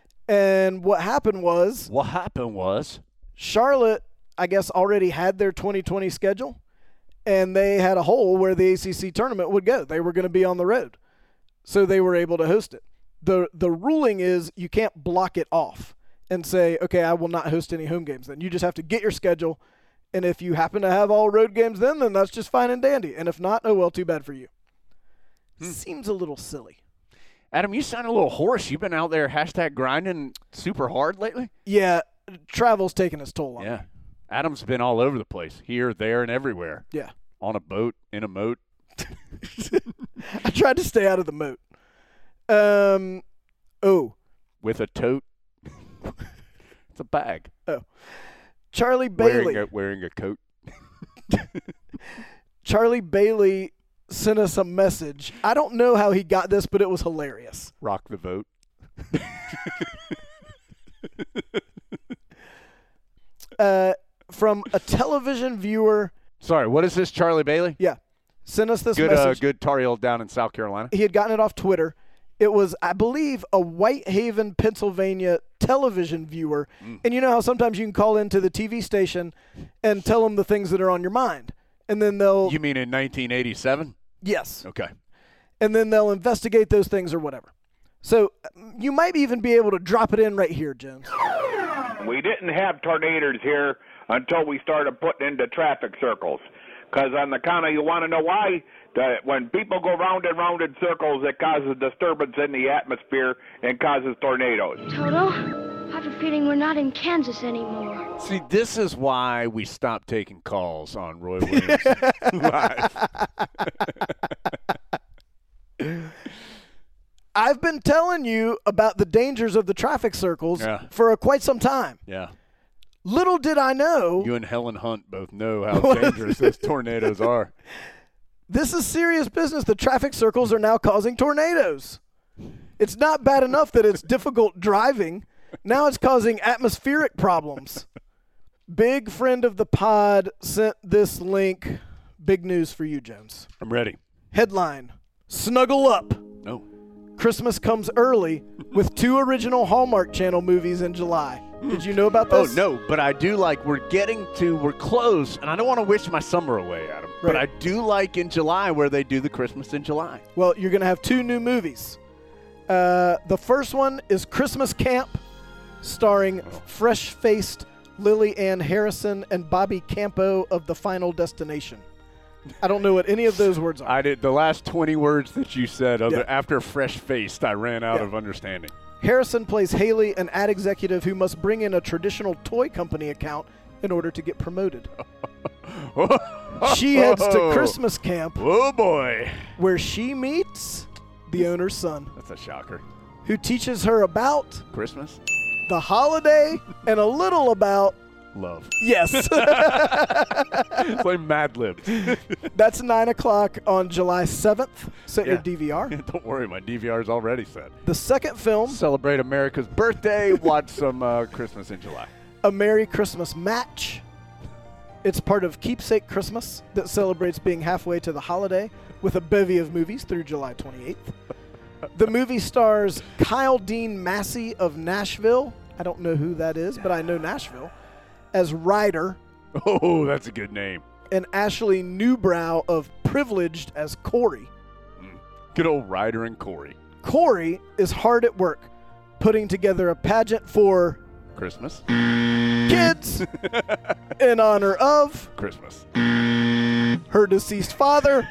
And what happened was What happened was Charlotte, I guess, already had their twenty twenty schedule, and they had a hole where the A C C tournament would go. They were going to be on the road, so they were able to host it. The The ruling is you can't block it off and say, okay, I will not host any home games then. You just have to get your schedule, and if you happen to have all road games then, then that's just fine and dandy. And if not, oh well, too bad for you. Seems a little silly. Adam, you sound a little hoarse. You've been out there hashtag grinding super hard lately? Yeah, travel's taking its toll on me. Yeah. Adam's been all over the place, here, there, and everywhere. Yeah. On a boat, in a moat. I tried to stay out of the moat. Um, oh, With a tote. It's a bag. Charlie Bailey. Wearing a, wearing a coat. Charlie Bailey sent us a message. I don't know how he got this, but it was hilarious. Rock the vote. Uh, from a television viewer, Sorry, what is this, Charlie Bailey? yeah, sent us this Good, uh, message. good Tar Heel down in South Carolina. He had gotten it off Twitter. It was, I believe, a Whitehaven, Pennsylvania television viewer. Mm. And you know how sometimes you can call into the T V station and tell them the things that are on your mind. And then they'll, You mean in nineteen eighty-seven? yes. Okay. And then they'll investigate those things or whatever. So um, you might even be able to drop it in right here, Jones. We didn't have tornadoes here until we started putting into traffic circles. Because on the count of, you want to know why? That when people go round and round in circles, it causes disturbance in the atmosphere and causes tornadoes. Toto, I have a feeling we're not in Kansas anymore. See, this is why we stopped taking calls on Roy Williams live. I've been telling you about the dangers of the traffic circles Yeah. for uh, quite some time. Yeah. Little did I know, You and Helen Hunt both know how dangerous those tornadoes are. this is serious business. The traffic circles are now causing tornadoes. It's not bad enough that it's difficult driving. Now it's causing atmospheric problems. Big friend of the pod sent this link Big news for you, Jones. I'm ready. Headline, Snuggle Up. No. Christmas comes early with two original Hallmark Channel movies in July. Did you know about this? Oh, no, but I do like, we're getting to, we're close, and I don't want to wish my summer away, Adam. But I Right. do like in July where they do the Christmas in July. Well, you're going to have two new movies. Uh, the first one is Christmas Camp, starring fresh-faced Lily Ann Harrison and Bobby Campo of The Final Destination. I don't know what any of those words are. I did, the last twenty words that you said, other, Yeah. after fresh-faced, I ran out Yeah. of understanding. Harrison plays Haley, an ad executive who must bring in a traditional toy company account in order to get promoted. She heads to Christmas Camp, Oh, boy. where she meets the owner's son, That's a shocker. who teaches her about Christmas? the holiday and a little about Love. yes. It's like Mad Libs. That's nine o'clock on July seventh. Set your Yeah. D V R. Don't worry, my D V R is already set. The second film, Celebrate America's birthday, watch some uh, Christmas in July. A Merry Christmas Match. It's part of Keepsake Christmas that celebrates being halfway to the holiday with a bevy of movies through July twenty-eighth. The movie stars Kyle Dean Massey of Nashville. I don't know who that is, but I know Nashville. As Ryder, Oh, that's a good name. and Ashley Newbrow of Privileged as Corey. Good old Ryder and Corey. Corey is hard at work putting together a pageant for Christmas. kids in honor of Christmas. her deceased father.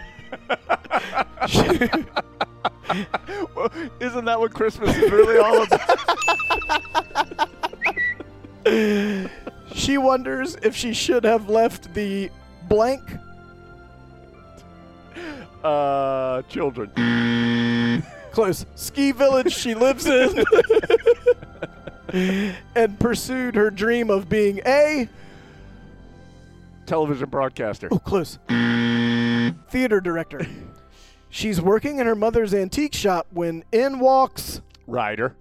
Well, isn't that what Christmas is really all about? She wonders if she should have left the blank. Uh, children. Close. Ski village she lives in. And pursued her dream of being a. Television broadcaster. Oh, close. Theater director. She's working in her mother's antique shop when in walks. Ryder.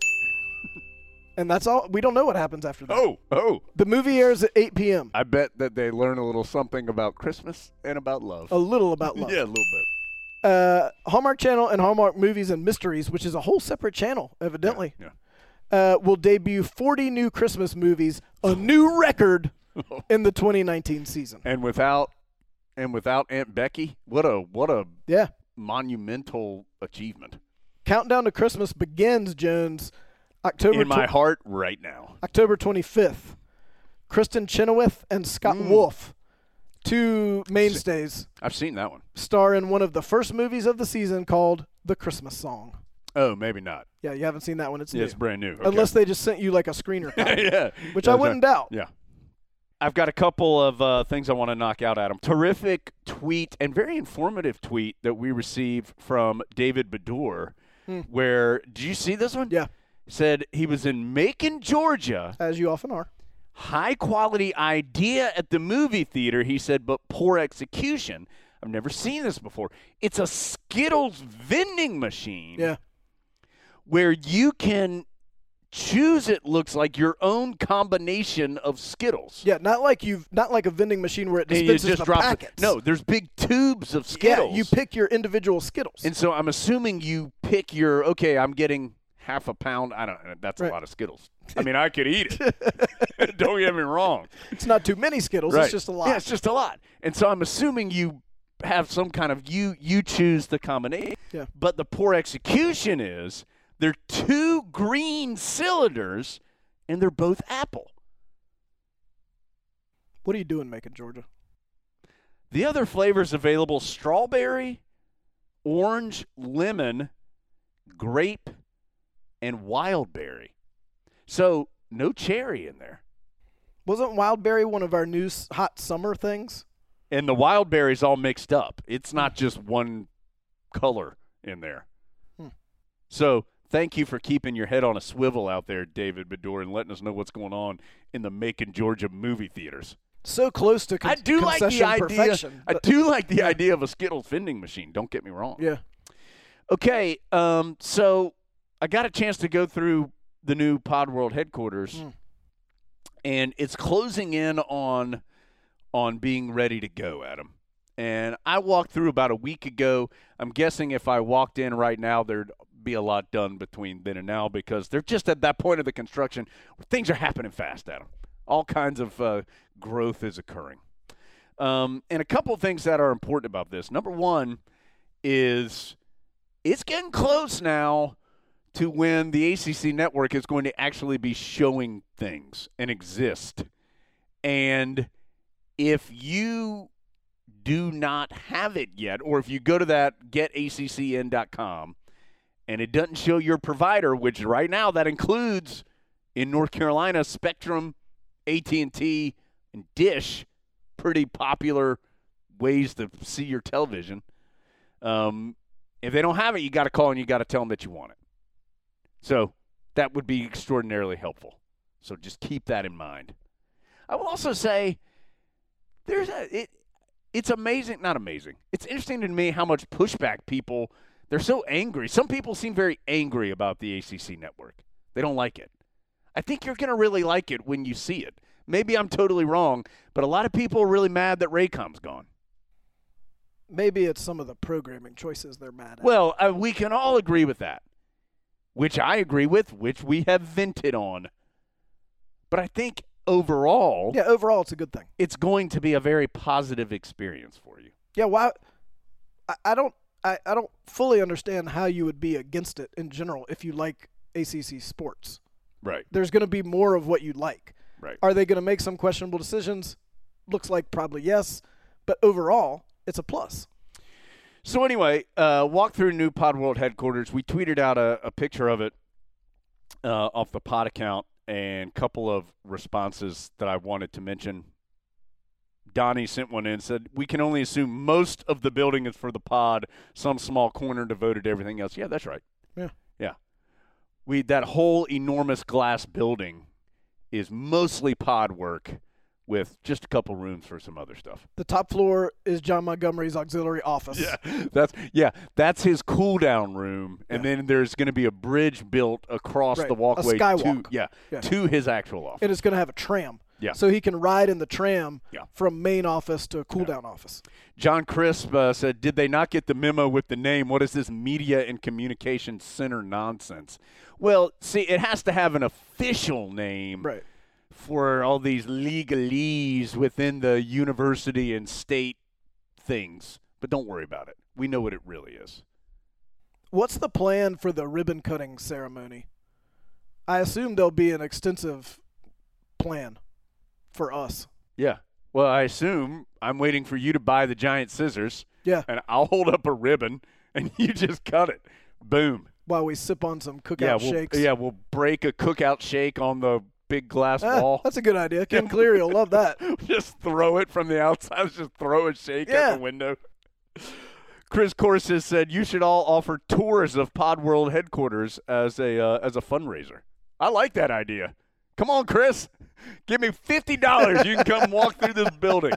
And that's all. We don't know what happens after that. Oh, oh. The movie airs at eight p.m. I bet that they learn a little something about Christmas and about love. A little about love. Yeah, a little bit. Uh, Hallmark Channel and Hallmark Movies and Mysteries, which is a whole separate channel, evidently, Yeah. uh, will debut forty new Christmas movies, a new record in the twenty nineteen season. And without and without Aunt Becky, what a what a Yeah. monumental achievement. Countdown to Christmas begins, Jones, October In my tw- heart right now. October twenty-fifth. Kristen Chenoweth and Scott Mm. Wolf, two mainstays, I've seen that one. star in one of the first movies of the season called The Christmas Song. Oh, maybe not. Yeah, you haven't seen that one. It's Yeah, new. it's brand new. Okay. Unless they just sent you like a screener copy, yeah. which I That's wouldn't right. doubt. Yeah. I've got a couple of uh, things I want to knock out, Adam. Terrific tweet and very informative tweet that we received from David Bedour, Hmm. where, did you see this one? Yeah. Said he was in Macon, Georgia. As you often are. High quality idea at the movie theater, he said, but poor execution. I've never seen this before. It's a Skittles vending machine. Yeah. Where you can choose, it looks like, your own combination of Skittles. Yeah, not like you've not like a vending machine where it And you dispenses just the drop packets. it. No, there's big tubes of Skittles. Yeah, you pick your individual Skittles. And so I'm assuming you pick your, okay, I'm getting half a pound. I don't know. That's Right. a lot of Skittles. I mean, I could eat it. Don't get me wrong. It's not too many Skittles. Right. It's just a lot. Yeah, it's just a lot. And so I'm assuming you have some kind of, you you choose the combination. Yeah. But the poor execution is they're two green cylinders and they're both apple. What are you doing, Macon, Georgia? The other flavors available: strawberry, orange, lemon, grape, and wild berry. So no cherry in there. Wasn't wild berry one of our new s- hot summer things? And the wild berry's all mixed up. It's not just one color in there. Hmm. So thank you for keeping your head on a swivel out there, David Bedour, and letting us know what's going on in the Macon, Georgia movie theaters. So close to con- I do like the concession idea. perfection. I but- do like the idea of a Skittles vending machine. Don't get me wrong. Yeah. Okay, um, so I got a chance to go through the new Pod World headquarters, Mm. and it's closing in on on being ready to go, Adam. And I walked through about a week ago. I'm guessing if I walked in right now, there'd be a lot done between then and now because they're just at that point of the construction where things are happening fast, Adam. All kinds of uh, growth is occurring. Um, and a couple of things that are important about this. Number one is it's getting close now to when the A C C network is going to actually be showing things and exist. And if you do not have it yet, or if you go to that get A C C N dot com and it doesn't show your provider, which right now that includes in North Carolina, Spectrum, A T and T, and Dish, pretty popular ways to see your television. Um, if they don't have it, you got to call and you got to tell them that you want it. So that would be extraordinarily helpful. So just keep that in mind. I will also say there's a it. It's amazing, not amazing. It's interesting to me how much pushback people. They're so angry. Some people seem very angry about the A C C network. They don't like it. I think you're going to really like it when you see it. Maybe I'm totally wrong, but a lot of people are really mad that Raycom's gone. Maybe it's some of the programming choices they're mad at. Well, uh, we can all agree with that, which I agree with, which we have vented on. But I think overall, yeah, overall it's a good thing. It's going to be a very positive experience for you. Yeah, why? I, I don't. I, I don't fully understand how you would be against it in general if you like A C C sports. Right. There's going to be more of what you like. Right. Are they going to make some questionable decisions? Looks like probably yes. But overall, it's a plus. So anyway, uh, walk through new Pod World headquarters. We tweeted out a, a picture of it uh, off the pod account and a couple of responses that I wanted to mention. Donnie sent one in and said, we can only assume most of the building is for the pod, some small corner devoted to everything else. Yeah, that's right. Yeah. Yeah. We That whole enormous glass building is mostly pod work with just a couple rooms for some other stuff. The top floor is John Montgomery's auxiliary office. Yeah, that's yeah, that's his cool down room, and yeah. then there's going to be a bridge built across right. the walkway a skywalk. to yeah, yeah to his actual office. And it's going to have a tram. Yeah. So he can ride in the tram yeah. from main office to cool down yeah. office. John Crisp uh, said, did they not get the memo with the name? What is this media and communication center nonsense? Well, see, it has to have an official name. Right. For all these legalese within the university and state things. But don't worry about it. We know what it really is. What's the plan for the ribbon cutting ceremony? I assume there'll be an extensive plan for us. Yeah. Well, I assume I'm waiting for you to buy the giant scissors. Yeah. And I'll hold up a ribbon, and you just cut it. Boom. While we sip on some cookout yeah, we'll, shakes. Yeah, we'll break a cookout shake on the big glass ah, wall. That's a good idea. Ken Cleary will love that. Just throw it from the outside. Just throw a shake yeah. at the window. Chris Corses said you should all offer tours of Pod World headquarters as a uh, as a fundraiser. I like that idea. Come on, Chris. Give me fifty dollars. You can come walk through this building.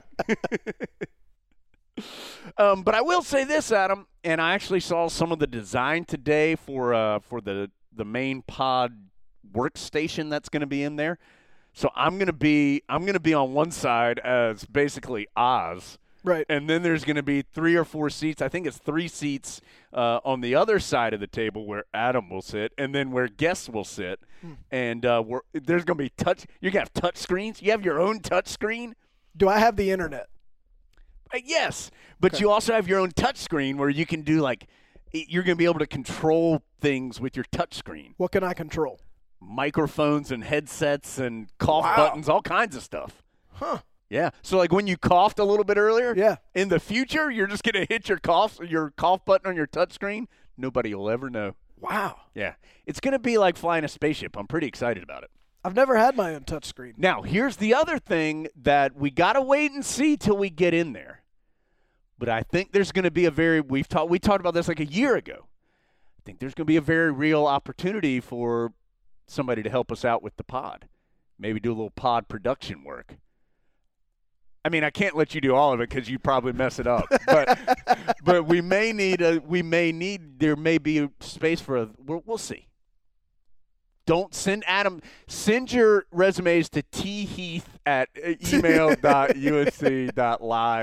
um, but I will say this, Adam, and I actually saw some of the design today for uh, for the, the main pod workstation that's going to be in there. So I'm going to be I'm going to be on one side as basically Oz. Right. And then there's going to be three or four seats. I think it's three seats uh, on the other side of the table where Adam will sit, and then where guests will sit. Hmm. And uh, we're, there's going to be touch. You're going to have touch screens. You have your own touch screen. Do I have the internet? Uh, yes, but okay. You also have your own touch screen where you can do like you're going to be able to control things with your touch screen. What can I control? Microphones and headsets and cough wow. buttons, all kinds of stuff. Huh. Yeah. So like when you coughed a little bit earlier, yeah. in the future, you're just going to hit your cough your cough button on your touchscreen. Nobody will ever know. Wow. Yeah. It's going to be like flying a spaceship. I'm pretty excited about it. I've never had my own touchscreen. Now, here's the other thing that we got to wait and see till we get in there. But I think there's going to be a very we've talked we talked about this like a year ago. I think there's going to be a very real opportunity for somebody to help us out with the pod. Maybe do a little pod production work. I mean, I can't let you do all of it because you probably mess it up. But but we may need a we may need there may be a space for a we'll, we'll see. Don't send Adam send your resumes to theath at email dot u n c dot live.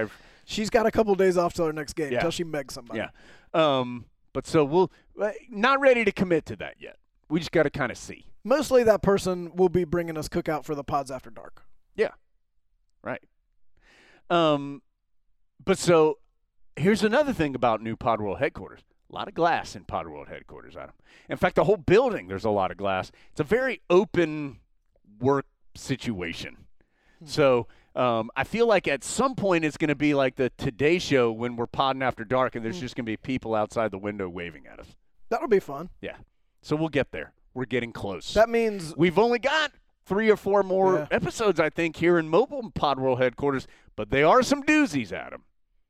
She's got a couple days off till her next game, Yeah. until she megs somebody. Yeah. Um, but so we'll uh, not ready to commit to that yet. We just got to kind of see. Mostly that person will be bringing us cookout for the Pods After Dark. Yeah. Right. Um, but so here's another thing about new Pod World headquarters. A lot of glass in Pod World headquarters, Adam. In fact, the whole building, there's a lot of glass. It's a very open work situation. Hmm. So um, I feel like at some point it's going to be like the Today Show when we're podding after dark and there's hmm. just going to be people outside the window waving at us. That'll be fun. Yeah. So we'll get there. We're getting close. That means we've only got three or four more yeah. episodes, I think, here in mobile Pod World headquarters, but they are some doozies, Adam.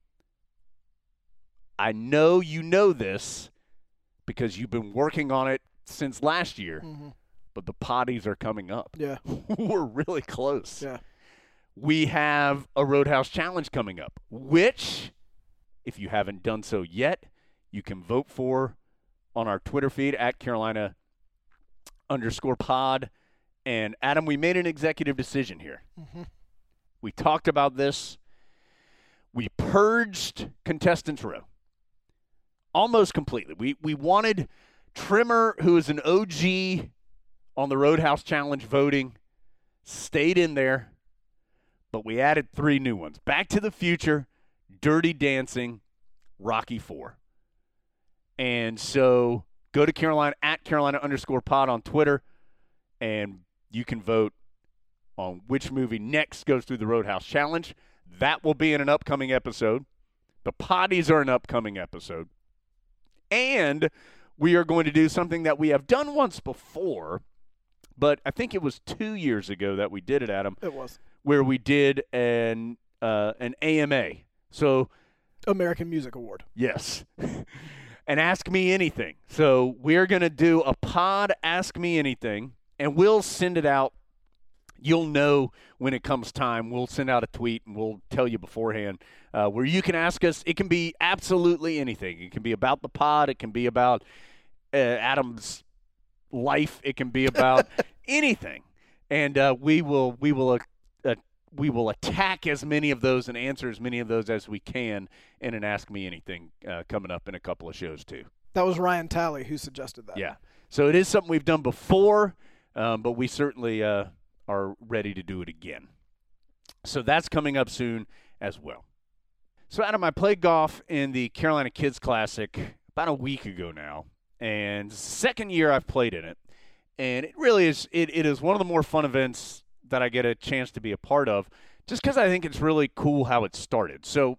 I know you know this because you've been working on it since last year, mm-hmm. but the potties are coming up. Yeah. We're really close. Yeah. We have a Roadhouse Challenge coming up, which, if you haven't done so yet, you can vote for on our Twitter feed at Carolina underscore pod. And, Adam, we made an executive decision here. Mm-hmm. We talked about this. We purged Contestants Row. Almost completely. We we wanted Trimmer, who is an O G on the Roadhouse Challenge voting, stayed in there, but we added three new ones. Back to the Future, Dirty Dancing, Rocky Four. And so go to Carolina, at Carolina underscore pod on Twitter, and you can vote on which movie next goes through the Roadhouse Challenge. That will be in an upcoming episode. The potties are an upcoming episode. And we are going to do something that we have done once before, but I think it was two years ago that we did it, Adam. It was. Where we did an uh, an A M A. So American Music Award. Yes. And Ask Me Anything. So we're going to do a pod Ask Me Anything, and we'll send it out. You'll know when it comes time. We'll send out a tweet, and we'll tell you beforehand uh, where you can ask us. It can be absolutely anything. It can be about the pod. It can be about uh, Adam's life. It can be about anything. And uh, we will we will uh, uh, we will attack as many of those and answer as many of those as we can in an Ask Me Anything uh, coming up in a couple of shows too. That was Ryan Talley who suggested that. Yeah. So it is something we've done before, um, but we certainly uh, – are ready to do it again. So that's coming up soon as well. So, Adam, I played golf in the Carolina Kids Classic about a week ago now, and second year I've played in it. And it really is, it, it is one of the more fun events that I get a chance to be a part of, just because I think it's really cool how it started. So,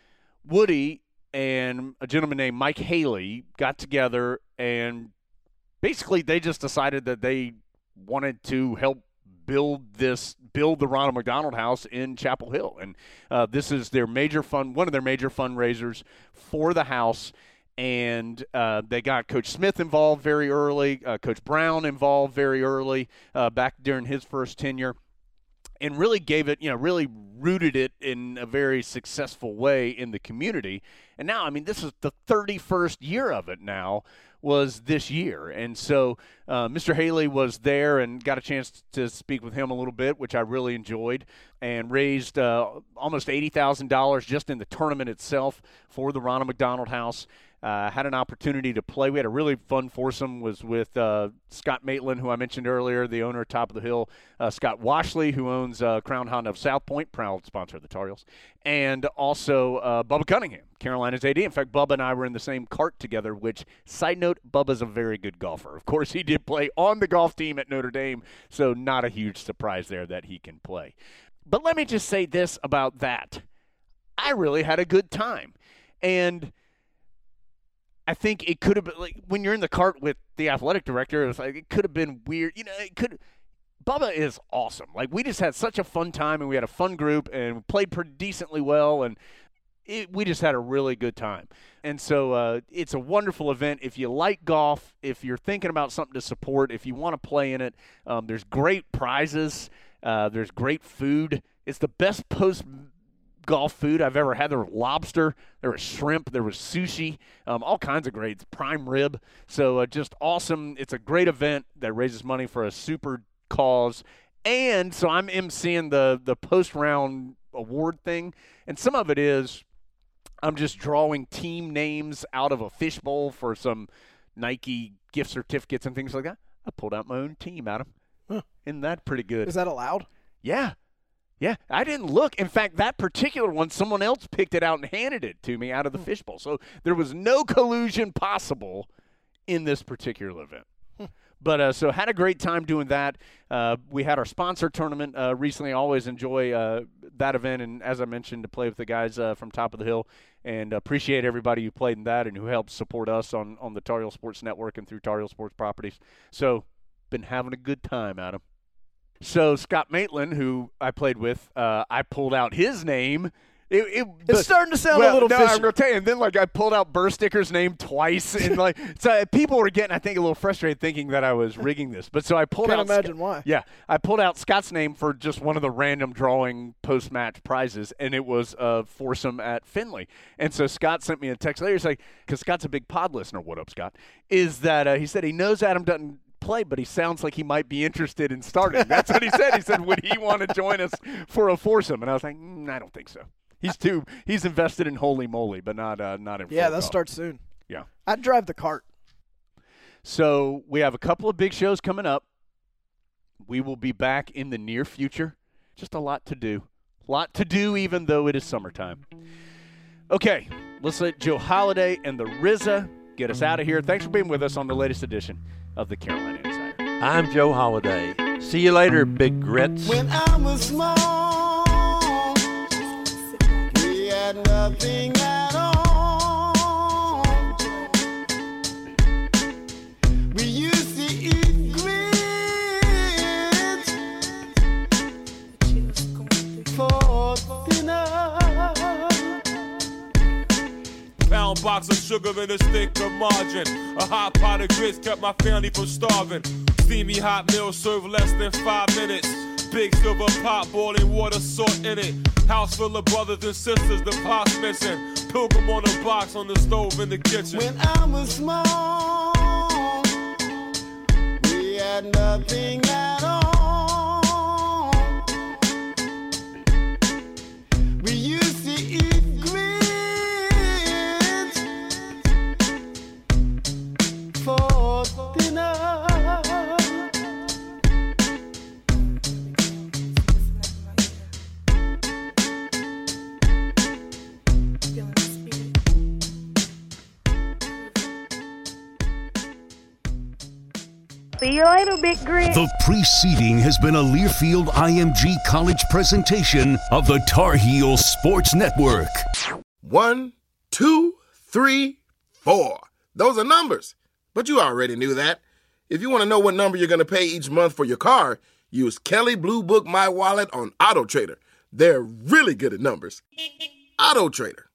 Woody and a gentleman named Mike Haley got together, and basically they just decided that they wanted to help build this, build the Ronald McDonald House in Chapel Hill. And uh, this is their major fund, one of their major fundraisers for the house. And uh, they got Coach Smith involved very early, uh, Coach Brown involved very early, uh, back during his first tenure, and really gave it, you know, really rooted it in a very successful way in the community. And now, I mean, this is the thirty-first year of it now, was this year. And so uh, Mister Haley was there and got a chance to speak with him a little bit, which I really enjoyed, and raised uh, almost eighty thousand dollars just in the tournament itself for the Ronald McDonald House. Uh, had an opportunity to play. We had a really fun foursome, was with uh, Scott Maitland, who I mentioned earlier, the owner of Top of the Hill, uh, Scott Washley, who owns uh, Crown Honda of South Point, proud sponsor of the Tar Heels, and also uh, Bubba Cunningham, Carolina's A D. In fact, Bubba and I were in the same cart together, which, side note, Bubba's a very good golfer. Of course, he did play on the golf team at Notre Dame, so not a huge surprise there that he can play. But let me just say this about that. I really had a good time. And I think it could have been, like, when you're in the cart with the athletic director, it was like, it could have been weird. You know, it could. Bubba is awesome. Like, we just had such a fun time, and we had a fun group, and we played pretty decently well, and it, we just had a really good time. And so uh, it's a wonderful event. If you like golf, if you're thinking about something to support, if you want to play in it, um, there's great prizes. Uh, there's great food. It's the best post golf food I've ever had. There was lobster, there was shrimp, there was sushi, um, all kinds of great, prime rib. So uh, just awesome. It's a great event that raises money for a super cause. And so I'm emceeing the the post round award thing, and some of it is I'm just drawing team names out of a fishbowl for some Nike gift certificates and things like that. I pulled out my own team, Adam. Huh. Isn't that pretty good? Is that allowed? Yeah. Yeah. I didn't look. In fact, that particular one, someone else picked it out and handed it to me out of the fishbowl. So there was no collusion possible in this particular event. But uh, so had a great time doing that. Uh, we had our sponsor tournament uh, recently. I always enjoy uh, that event, and as I mentioned, to play with the guys uh, from Top of the Hill, and appreciate everybody who played in that and who helped support us on, on the Tar Heel Sports Network and through Tar Heel Sports Properties. So been having a good time, Adam. So Scott Maitland, who I played with, uh, I pulled out his name. It, it, It's but, starting to sound well, a little no, fishy. I'm gonna tell you. And then, like, I pulled out Burr Sticker's name twice, and like, so people were getting, I think, a little frustrated, thinking that I was rigging this. But so I pulled Can't out. imagine Sc- why. Yeah, I pulled out Scott's name for just one of the random drawing post-match prizes, and it was a foursome at Finley. And so Scott sent me a text later. He's like, because Scott's a big pod listener. What up, Scott? Is that uh, he said he knows Adam doesn't play, but he sounds like he might be interested in starting. That's what he said. He said, would he want to join us for a foursome? And I was like, mm, I don't think so. He's too. He's invested in Holy Moly, but not uh, not in. Yeah, that golf. starts soon. Yeah, I'd drive the cart. So we have a couple of big shows coming up. We will be back in the near future. Just a lot to do. A lot to do, even though it is summertime. Okay, let's let Joe Holiday and the R Z A get us out of here. Thanks for being with us on the latest edition of the Carolina Insider. I'm Joe Holiday. See you later, big grits. When I was small, we had nothing at all. We used to eat grits for dinner. Pound box of sugar and a stick of margarine. A hot pot of grits kept my family from starving. Steamy hot meal served less than five minutes. Big silver pot, boiling water, salt in it. House full of brothers and sisters, the pot's missing. Pilgrim on a box on the stove in the kitchen. When I was small, we had nothing at all. We used to eat grits for dinner. See you later, Big Grit. The preceding has been a Learfield I M G College presentation of the Tar Heel Sports Network. One, two, three, four. Those are numbers, but you already knew that. If you want to know what number you're going to pay each month for your car, use Kelley Blue Book My Wallet on Auto Trader. They're really good at numbers. Auto Trader.